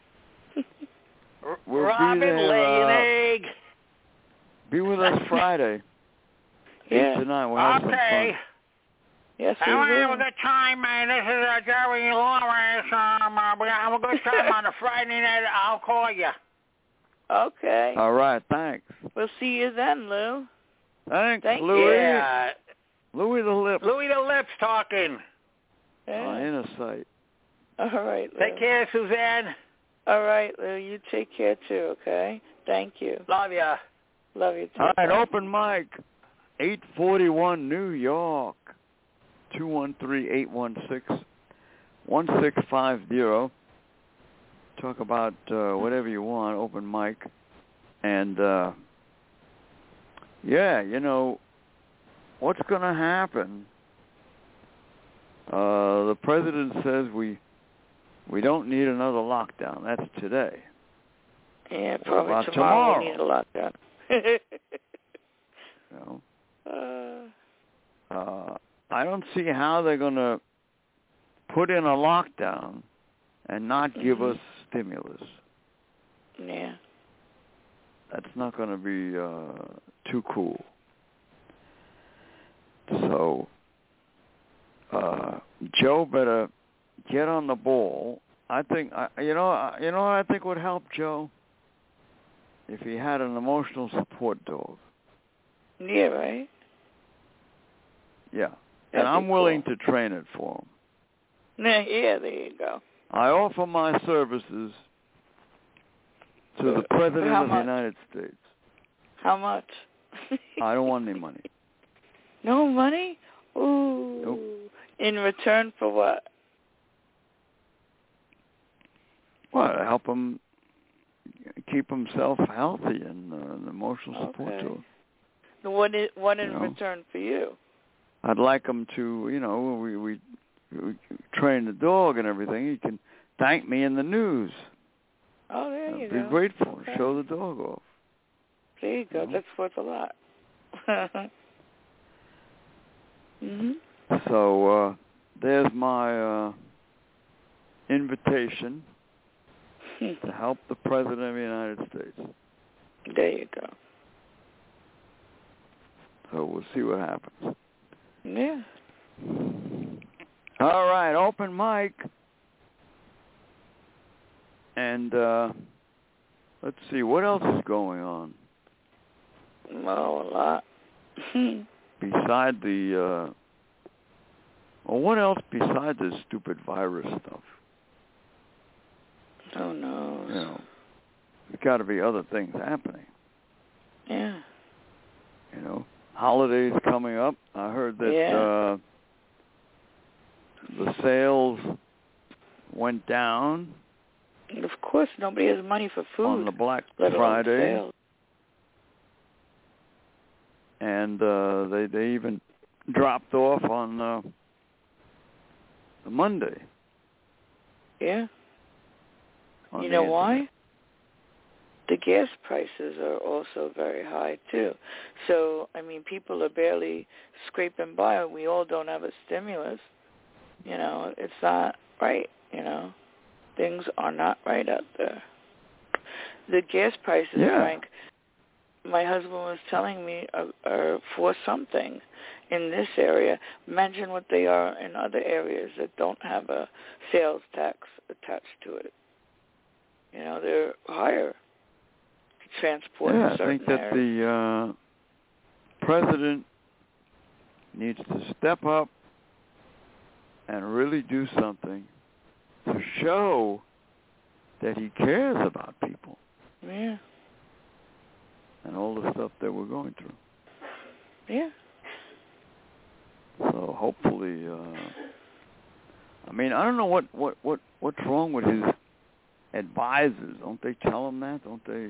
Speaker 5: Robin lay an egg.
Speaker 2: Be with us Friday.
Speaker 3: Yeah.
Speaker 2: Tonight we'll have some fun.
Speaker 3: Yes,
Speaker 5: I want to have a good time, man. This is Jerry Lawrence. We're going to have a good time on a Friday night. I'll call you.
Speaker 3: Okay.
Speaker 2: All right, thanks.
Speaker 3: We'll see you then, Lou.
Speaker 2: Thanks,
Speaker 3: Thank
Speaker 2: Louis.
Speaker 3: you.
Speaker 5: Yeah.
Speaker 2: Louis the Lip.
Speaker 5: Louis the Lips talking.
Speaker 3: Yeah.
Speaker 2: Inner sight.
Speaker 3: All right, Lou.
Speaker 5: Take care, Suzanne.
Speaker 3: All right, Lou. You take care, too, okay? Thank you.
Speaker 5: Love ya.
Speaker 3: Love you, too.
Speaker 2: All right,
Speaker 3: Bye.
Speaker 2: open mic, 841 New York, 213-816-1650. Talk about whatever you want, open mic. And, yeah, you know, what's going to happen? The president says we don't need another lockdown. That's today.
Speaker 3: Yeah, probably
Speaker 2: about
Speaker 3: tomorrow we need a lockdown.
Speaker 2: You know, I don't see how they're going to put in a lockdown and not give us stimulus.
Speaker 3: Yeah.
Speaker 2: That's not going to be too cool. So Joe better get on the ball. I think you know what I think would help Joe if he had an emotional support dog.
Speaker 3: Yeah, right.
Speaker 2: Yeah,
Speaker 3: That'd
Speaker 2: and I'm
Speaker 3: be
Speaker 2: willing
Speaker 3: cool.
Speaker 2: to train it for him.
Speaker 3: Yeah, there you go.
Speaker 2: I offer my services to the President of the United States.
Speaker 3: How much?
Speaker 2: I don't want any money.
Speaker 3: No money? Ooh.
Speaker 2: Nope.
Speaker 3: In return for what?
Speaker 2: Well, to help him keep himself healthy and an emotional support to him.
Speaker 3: What in return for you?
Speaker 2: I'd like him to, you know, we train the dog and everything. He can thank me in the news.
Speaker 3: Oh, there you go.
Speaker 2: Be grateful.
Speaker 3: Okay.
Speaker 2: Show the dog off.
Speaker 3: There you go.
Speaker 2: You know?
Speaker 3: That's worth a lot. Mhm.
Speaker 2: So there's my invitation to help the President of the United States.
Speaker 3: There you go.
Speaker 2: So we'll see what happens.
Speaker 3: Yeah.
Speaker 2: All right, open mic. And let's see, what else is going on?
Speaker 3: Oh, a lot.
Speaker 2: Beside the, what else beside this stupid virus stuff?
Speaker 3: Oh, no.
Speaker 2: You know, there's got to be other things happening.
Speaker 3: Yeah.
Speaker 2: You know, holidays coming up. I heard that the sales went down.
Speaker 3: Of course, nobody has money for food.
Speaker 2: On the Black
Speaker 3: let alone
Speaker 2: Friday.
Speaker 3: sales.
Speaker 2: And they even dropped off on the Monday.
Speaker 3: Yeah.
Speaker 2: On
Speaker 3: You
Speaker 2: the
Speaker 3: know
Speaker 2: internet.
Speaker 3: why? The gas prices are also very high, too. So, I mean, people are barely scraping by. We all don't have a stimulus. You know, it's not right, you know. Things are not right out there. The gas prices, Frank, my husband was telling me, are for something in this area. Imagine what they are in other areas that don't have a sales tax attached to it. You know, they're higher to transport in certain
Speaker 2: I think that
Speaker 3: areas.
Speaker 2: the president needs to step up and really do something to show that he cares about people.
Speaker 3: Yeah.
Speaker 2: And all the stuff that we're going through.
Speaker 3: Yeah.
Speaker 2: So hopefully, I mean, I don't know what's wrong with his advisors. Don't they tell him that? Don't they?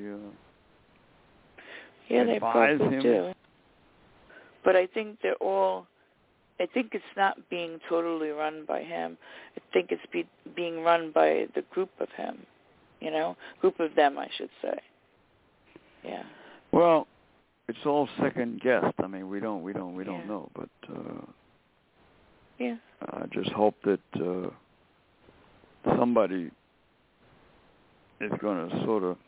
Speaker 3: Yeah, they
Speaker 2: advise
Speaker 3: probably
Speaker 2: him?
Speaker 3: do. But I think they're all. I think it's not being totally run by him. I think it's being run by the group of him. You know, group of them, I should say. Yeah.
Speaker 2: Well, it's all second guessed. I mean, we don't
Speaker 3: Yeah.
Speaker 2: know, but
Speaker 3: yeah.
Speaker 2: I just hope that somebody is going to sort of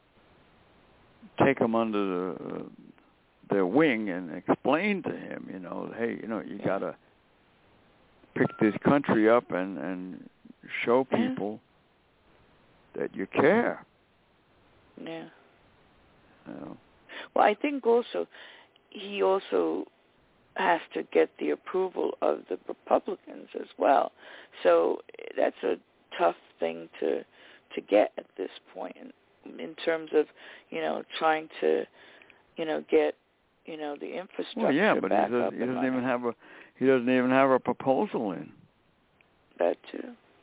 Speaker 2: take him under their wing and explain to him, you know, hey, you know, you got to pick this country up and show people that you care.
Speaker 3: Yeah.
Speaker 2: You know.
Speaker 3: Well, I think also he also has to get the approval of the Republicans as well. So that's a tough thing to get at this point in terms of, you know, trying to, you know, get, you know, the infrastructure
Speaker 2: well, yeah, but
Speaker 3: back
Speaker 2: he
Speaker 3: up.
Speaker 2: doesn't even have a proposal in.
Speaker 3: That too.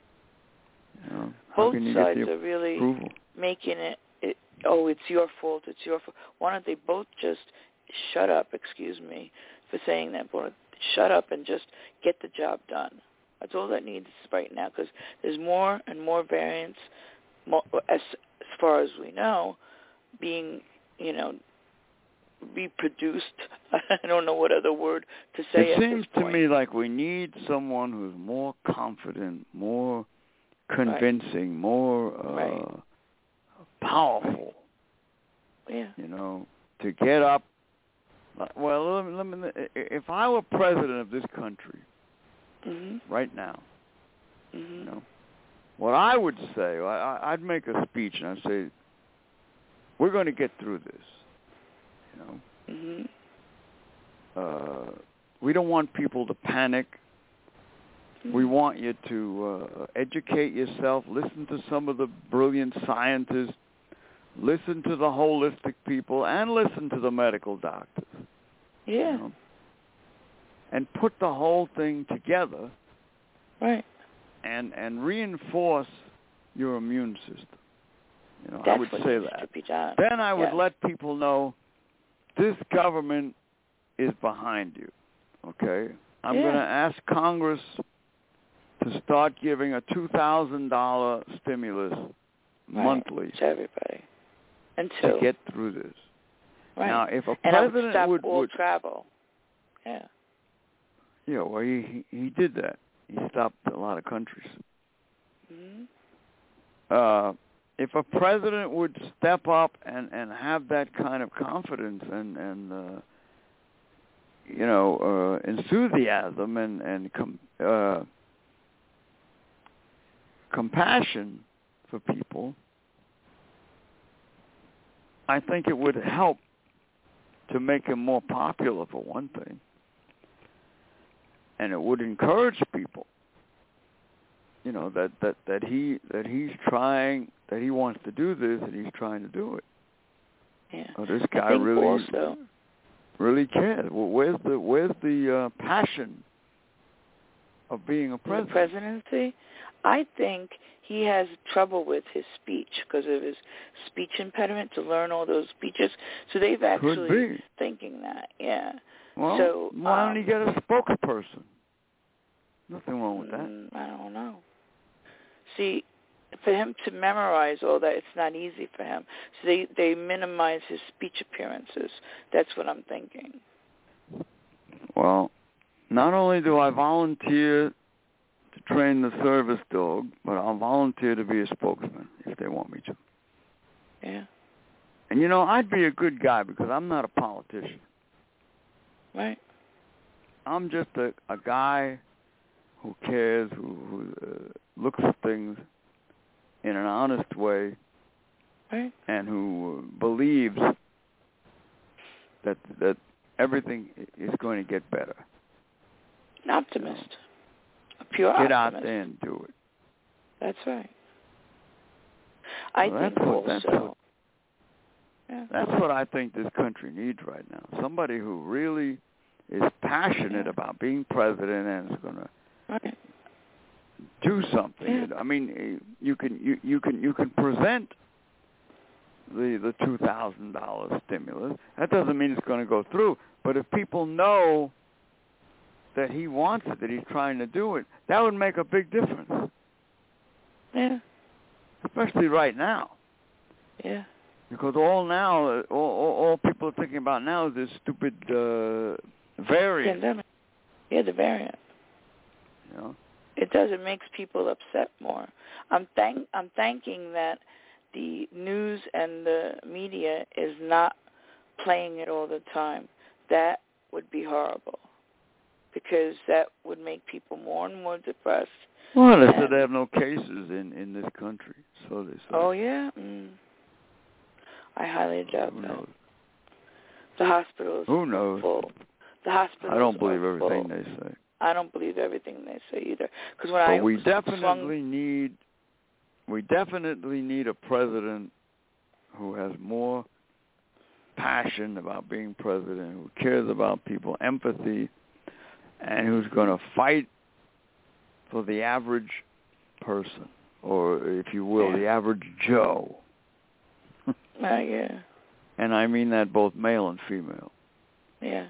Speaker 2: You know,
Speaker 3: both sides are really
Speaker 2: approval?
Speaker 3: making it, oh, it's your fault, it's your fault. Why don't they both just shut up, excuse me for saying that, but shut up and just get the job done. That's all that needs right now, because there's more and more variants, as far as we know, being, you know, reproduced. I don't know what other word to say.
Speaker 2: It seems to
Speaker 3: point.
Speaker 2: me like we need someone who's more confident, more convincing, more powerful.
Speaker 3: Yeah.
Speaker 2: You know, to get up. Well, let me, if I were president of this country right now, you know, what I would say, I'd make a speech and I'd say, we're going to get through this. You know, we don't want people to panic. We want you to educate yourself, listen to some of the brilliant scientists, listen to the holistic people, and listen to the medical doctors.
Speaker 3: Yeah.
Speaker 2: You know, and put the whole thing together.
Speaker 3: Right.
Speaker 2: And reinforce your immune system. You know,
Speaker 3: That's
Speaker 2: I would
Speaker 3: what
Speaker 2: say
Speaker 3: needs
Speaker 2: that.
Speaker 3: to be done.
Speaker 2: Then I would let people know this government is behind you. Okay? I'm going to ask Congress to start giving a $2,000 stimulus monthly
Speaker 3: to everybody
Speaker 2: to get through this.
Speaker 3: Right.
Speaker 2: Now, if a
Speaker 3: and
Speaker 2: president
Speaker 3: stop
Speaker 2: would
Speaker 3: all travel. Yeah.
Speaker 2: Yeah, well, he did that. He stopped a lot of countries. If a president would step up and have that kind of confidence and you know, enthusiasm and compassion for people, I think it would help to make him more popular, for one thing. And it would encourage people, you know, that he's trying, that he wants to do this, and he's trying to do it.
Speaker 3: Yeah.
Speaker 2: Oh, this guy really cares. Well, where's the passion of being a president?
Speaker 3: The presidency? I think he has trouble with his speech because of his speech impediment to learn all those speeches. So they've actually thinking that, yeah.
Speaker 2: Well,
Speaker 3: so,
Speaker 2: why don't he get a spokesperson? Nothing wrong with that.
Speaker 3: I don't know. See, for him to memorize all that, it's not easy for him. So they minimize his speech appearances. That's what I'm thinking.
Speaker 2: Well, not only do I volunteer to train the service dog, but I'll volunteer to be a spokesman if they want me to.
Speaker 3: Yeah.
Speaker 2: And, you know, I'd be a good guy because I'm not a politician.
Speaker 3: Right.
Speaker 2: I'm just a guy who cares, who looks at things in an honest way,
Speaker 3: right,
Speaker 2: and who believes that everything is going to get better.
Speaker 3: An optimist. A pure
Speaker 2: Get
Speaker 3: optimist.
Speaker 2: out there and do it.
Speaker 3: That's right. I think also.
Speaker 2: That's what I think this country needs right now. Somebody who really is passionate about being president and is going to do something.
Speaker 3: Yeah.
Speaker 2: I mean, you can present the $2,000 stimulus. That doesn't mean it's going to go through. But if people know that he wants it, that he's trying to do it, that would make a big difference.
Speaker 3: Yeah.
Speaker 2: Especially right now.
Speaker 3: Yeah.
Speaker 2: Because all people are thinking about now is this stupid variant.
Speaker 3: Pandemic. Yeah, the variant.
Speaker 2: You know?
Speaker 3: It does. It makes people upset more. I'm thanking that the news and the media is not playing it all the time. That would be horrible, because that would make people more and more depressed.
Speaker 2: Well, they said they have no cases in this country, so they say.
Speaker 3: Oh, yeah? I highly doubt
Speaker 2: Who
Speaker 3: that.
Speaker 2: knows?
Speaker 3: The hospitals
Speaker 2: Who knows?
Speaker 3: are full. The hospitals
Speaker 2: I don't believe
Speaker 3: are
Speaker 2: everything
Speaker 3: full.
Speaker 2: they say.
Speaker 3: I don't believe everything they say either. Because
Speaker 2: but we definitely need a president who has more passion about being president, who cares about people, empathy, and who's going to fight for the average person, or if you will, the average Joe.
Speaker 3: Yeah.
Speaker 2: And I mean that both male and female.
Speaker 3: Yeah.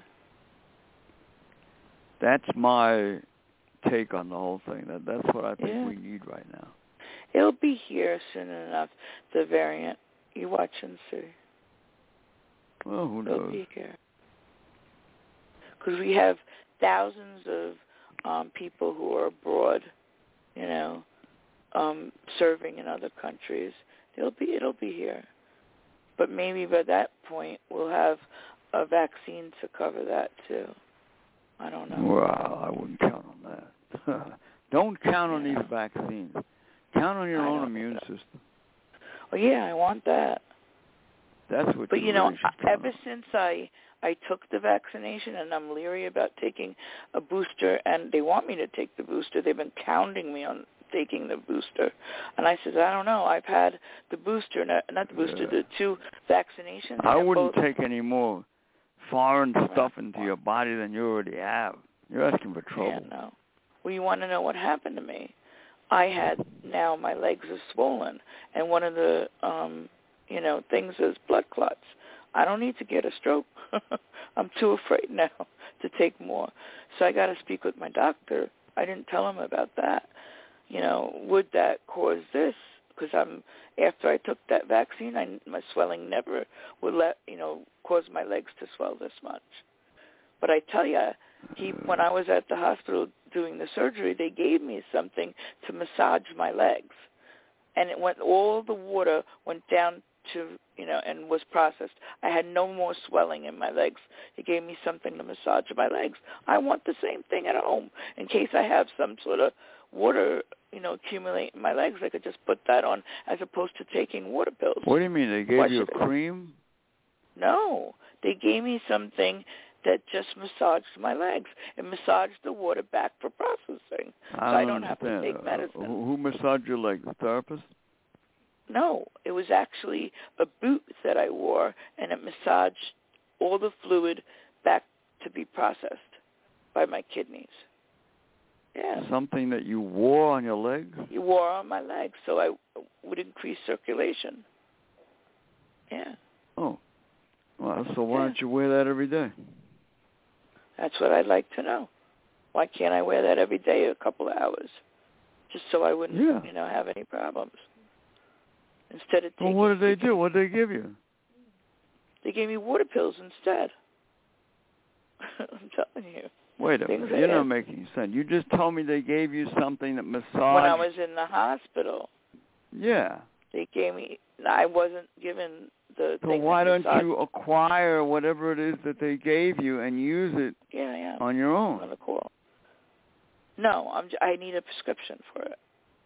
Speaker 2: That's my take on the whole thing. That's what I think we need right now.
Speaker 3: It'll be here soon enough, the variant. You watch and see.
Speaker 2: Well, who knows?
Speaker 3: It'll be here. Because we have thousands of people who are abroad, you know, serving in other countries. It'll be here. But maybe by that point we'll have a vaccine to cover that too. I don't know.
Speaker 2: Well, I wouldn't count on that. Don't count on these vaccines. Count on your own immune system.
Speaker 3: Well, yeah, I want that.
Speaker 2: That's what.
Speaker 3: But
Speaker 2: you know,
Speaker 3: ever since I took the vaccination, and I'm leery about taking a booster, and they want me to take the booster. They've been counting me on taking the booster, and I said, I don't know. I've had the booster, not the booster, the 2 vaccinations.
Speaker 2: I wouldn't take any more foreign stuff into your body than you already have. You're asking for trouble.
Speaker 3: Yeah, no. Well, you want to know what happened to me? I had, now my legs are swollen, and one of the things is blood clots. I don't need to get a stroke. I'm too afraid now to take more. So I got to speak with my doctor. I didn't tell him about that. Would that cause this? Because after I took that vaccine, my swelling never would cause my legs to swell this much. But I tell you, when I was at the hospital doing the surgery, they gave me something to massage my legs, and all the water went down to, and was processed. I had no more swelling in my legs. He gave me something to massage my legs. I want the same thing at home in case I have some sort of water, accumulate in my legs. I could just put that on as opposed to taking water pills.
Speaker 2: What do you mean? They gave you a cream?
Speaker 3: No. They gave me something that just massaged my legs and massaged the water back for processing. I don't have to take medicine.
Speaker 2: Who massaged your legs? The therapist?
Speaker 3: No, it was actually a boot that I wore, and it massaged all the fluid back to be processed by my kidneys. Yeah.
Speaker 2: Something that you wore on your legs?
Speaker 3: You wore on my legs, so I would increase circulation. Yeah.
Speaker 2: Oh. Well, so why don't you wear that every day?
Speaker 3: That's what I'd like to know. Why can't I wear that every day a couple of hours? Just so I wouldn't, have any problems. Instead of taking...
Speaker 2: Well, what did they do? What did they give you?
Speaker 3: They gave me water pills instead. I'm telling you.
Speaker 2: Wait a minute. You're not making sense. You just told me they gave you something that massaged... When
Speaker 3: I was in the hospital.
Speaker 2: Yeah.
Speaker 3: They gave me... I wasn't given the
Speaker 2: so
Speaker 3: thing.
Speaker 2: So why don't you acquire whatever it is that they gave you and use it on your own?
Speaker 3: On the call. No, I need a prescription for it.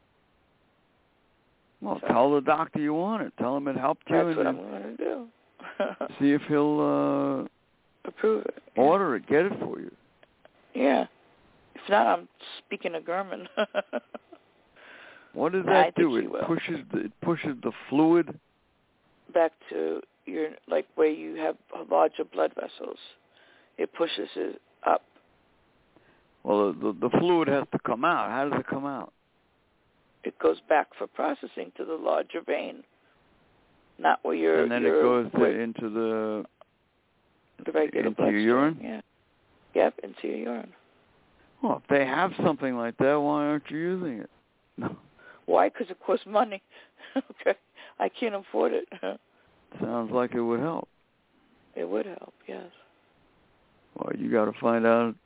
Speaker 2: Well, tell the doctor you want it. Tell him it helped you.
Speaker 3: That's what I'm going to do.
Speaker 2: See if he'll
Speaker 3: approve it.
Speaker 2: Order it. Get it for you.
Speaker 3: Yeah. If not, I'm speaking to German.
Speaker 2: What does that do?
Speaker 3: It
Speaker 2: pushes the fluid
Speaker 3: back to your, like, where you have larger blood vessels. It pushes it up.
Speaker 2: Well, the fluid has to come out. How does it come out?
Speaker 3: It goes back for processing to the larger vein, not where you're.
Speaker 2: And then it goes into the
Speaker 3: regular
Speaker 2: into your urine.
Speaker 3: Yeah. Yep, into your urine.
Speaker 2: Well, if they have something like that, why aren't you using it? No.
Speaker 3: Why? Because it costs money. Okay, I can't afford it.
Speaker 2: Sounds like it would help.
Speaker 3: It would help, yes.
Speaker 2: Well, you got to find out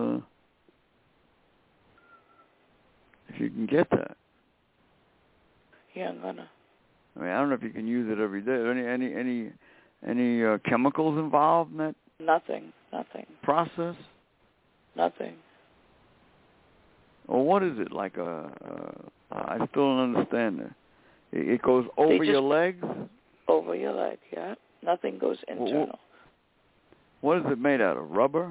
Speaker 2: if you can get that.
Speaker 3: Yeah, I'm gonna.
Speaker 2: I mean, I don't know if you can use it every day. Are any chemicals involved in that?
Speaker 3: Nothing.
Speaker 2: Process?
Speaker 3: Nothing.
Speaker 2: Well, what is it like? I still don't understand that. It goes over your legs.
Speaker 3: Over your leg, yeah. Nothing goes internal.
Speaker 2: What is it made out of? Rubber?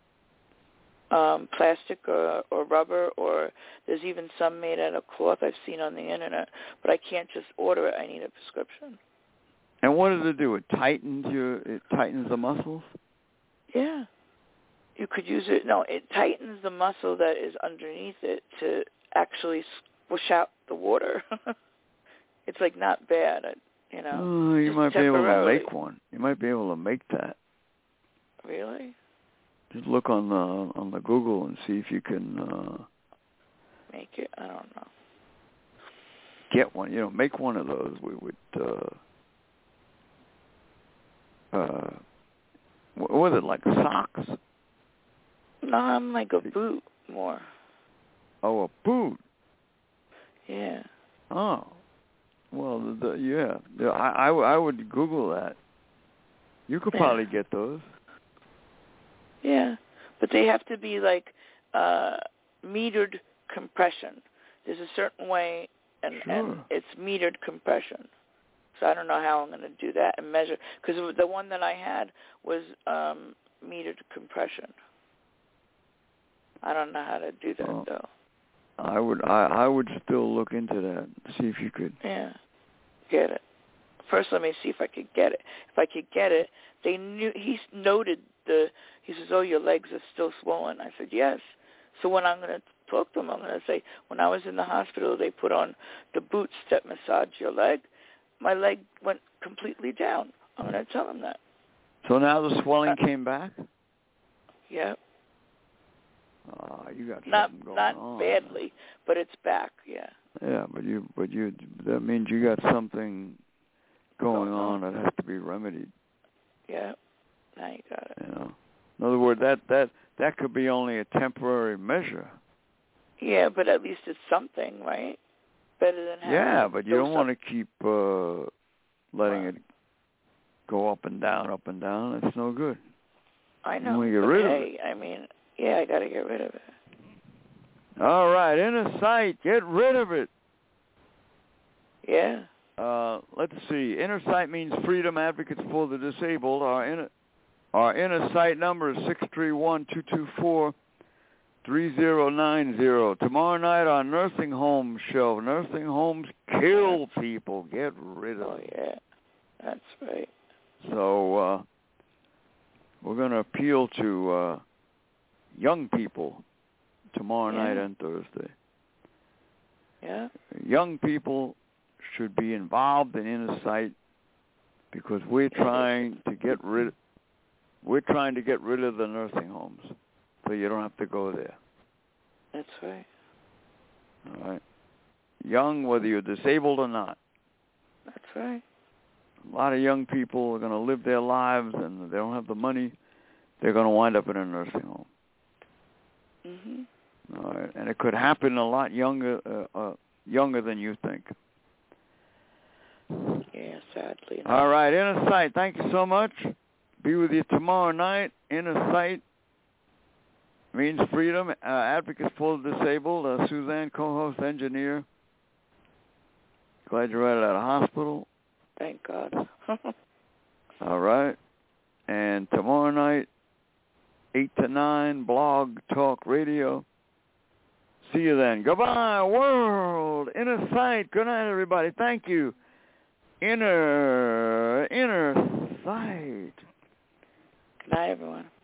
Speaker 3: Plastic or rubber, or there's even some made out of cloth I've seen on the internet, but I can't just order it. I need a prescription.
Speaker 2: And what does it do? It tightens the muscles?
Speaker 3: Yeah. You could use it. No, it tightens the muscle that is underneath it to actually squish out the water. It's like not bad, you know.
Speaker 2: Oh, you might be able to make one. You might be able to make that.
Speaker 3: Really?
Speaker 2: Just look on the Google and see if you can
Speaker 3: make it. I don't know.
Speaker 2: Get one. You know, make one of those. We would. What was it, like socks?
Speaker 3: No, I'm like a boot more.
Speaker 2: Oh, a boot.
Speaker 3: Yeah.
Speaker 2: Oh. Well, yeah. I would Google that. You could probably get those.
Speaker 3: Yeah, but they have to be like metered compression. There's a certain way, and it's metered compression. So I don't know how I'm going to do that and measure, because the one that I had was metered compression. I don't know how to do that though.
Speaker 2: I would still look into that, see if you could.
Speaker 3: Yeah, get it. First, let me see if I could get it. If I could get it, he noted he says, "Oh, your legs are still swollen." I said, "Yes." So when I'm going to talk to him, I'm going to say, when I was in the hospital, they put on the boots that massage your leg. My leg went completely down. I'm going to tell him that.
Speaker 2: So now the swelling came back?
Speaker 3: Yeah.
Speaker 2: You got something going on.
Speaker 3: Not badly, but it's back. Yeah.
Speaker 2: Yeah, but that means you got something going on that has to be remedied.
Speaker 3: Yeah. Now you got it.
Speaker 2: You know, in other words, that could be only a temporary measure.
Speaker 3: Yeah, but at least it's something, right? Better than having.
Speaker 2: Yeah, but you don't want to keep letting it go up and down. That's no good.
Speaker 3: I know.
Speaker 2: You want to get rid of it.
Speaker 3: I mean, yeah, I got to get rid of it.
Speaker 2: All right, inner sight, get rid of it.
Speaker 3: Yeah.
Speaker 2: Let's see. Inner sight means Freedom Advocates for the Disabled. Our inner sight number is 631-224-3090. Tomorrow night, our nursing home show. Nursing homes kill people. Get rid of it.
Speaker 3: Oh, yeah. That's right.
Speaker 2: So we're going to appeal to young people tomorrow night and Thursday.
Speaker 3: Yeah.
Speaker 2: Young people should be involved in inner sight because we're trying to get rid of the nursing homes so you don't have to go there.
Speaker 3: That's right.
Speaker 2: All right. Young, whether you're disabled or not.
Speaker 3: That's right.
Speaker 2: A lot of young people are going to live their lives and they don't have the money. They're going to wind up in a nursing home.
Speaker 3: Mhm.
Speaker 2: All right. And it could happen a lot younger than you think.
Speaker 3: Yeah, sadly.
Speaker 2: All right, Inner Sight, thank you so much. Be with you tomorrow night. Inner Sight means Freedom, Advocates for the Disabled. Suzanne, co-host, engineer. Glad you're right out of hospital.
Speaker 3: Thank God.
Speaker 2: All right. And tomorrow night, 8 to 9, Blog Talk Radio, See you then. Goodbye, world. Inner sight. Good night, everybody. Thank you. Inner sight.
Speaker 3: Good night, everyone.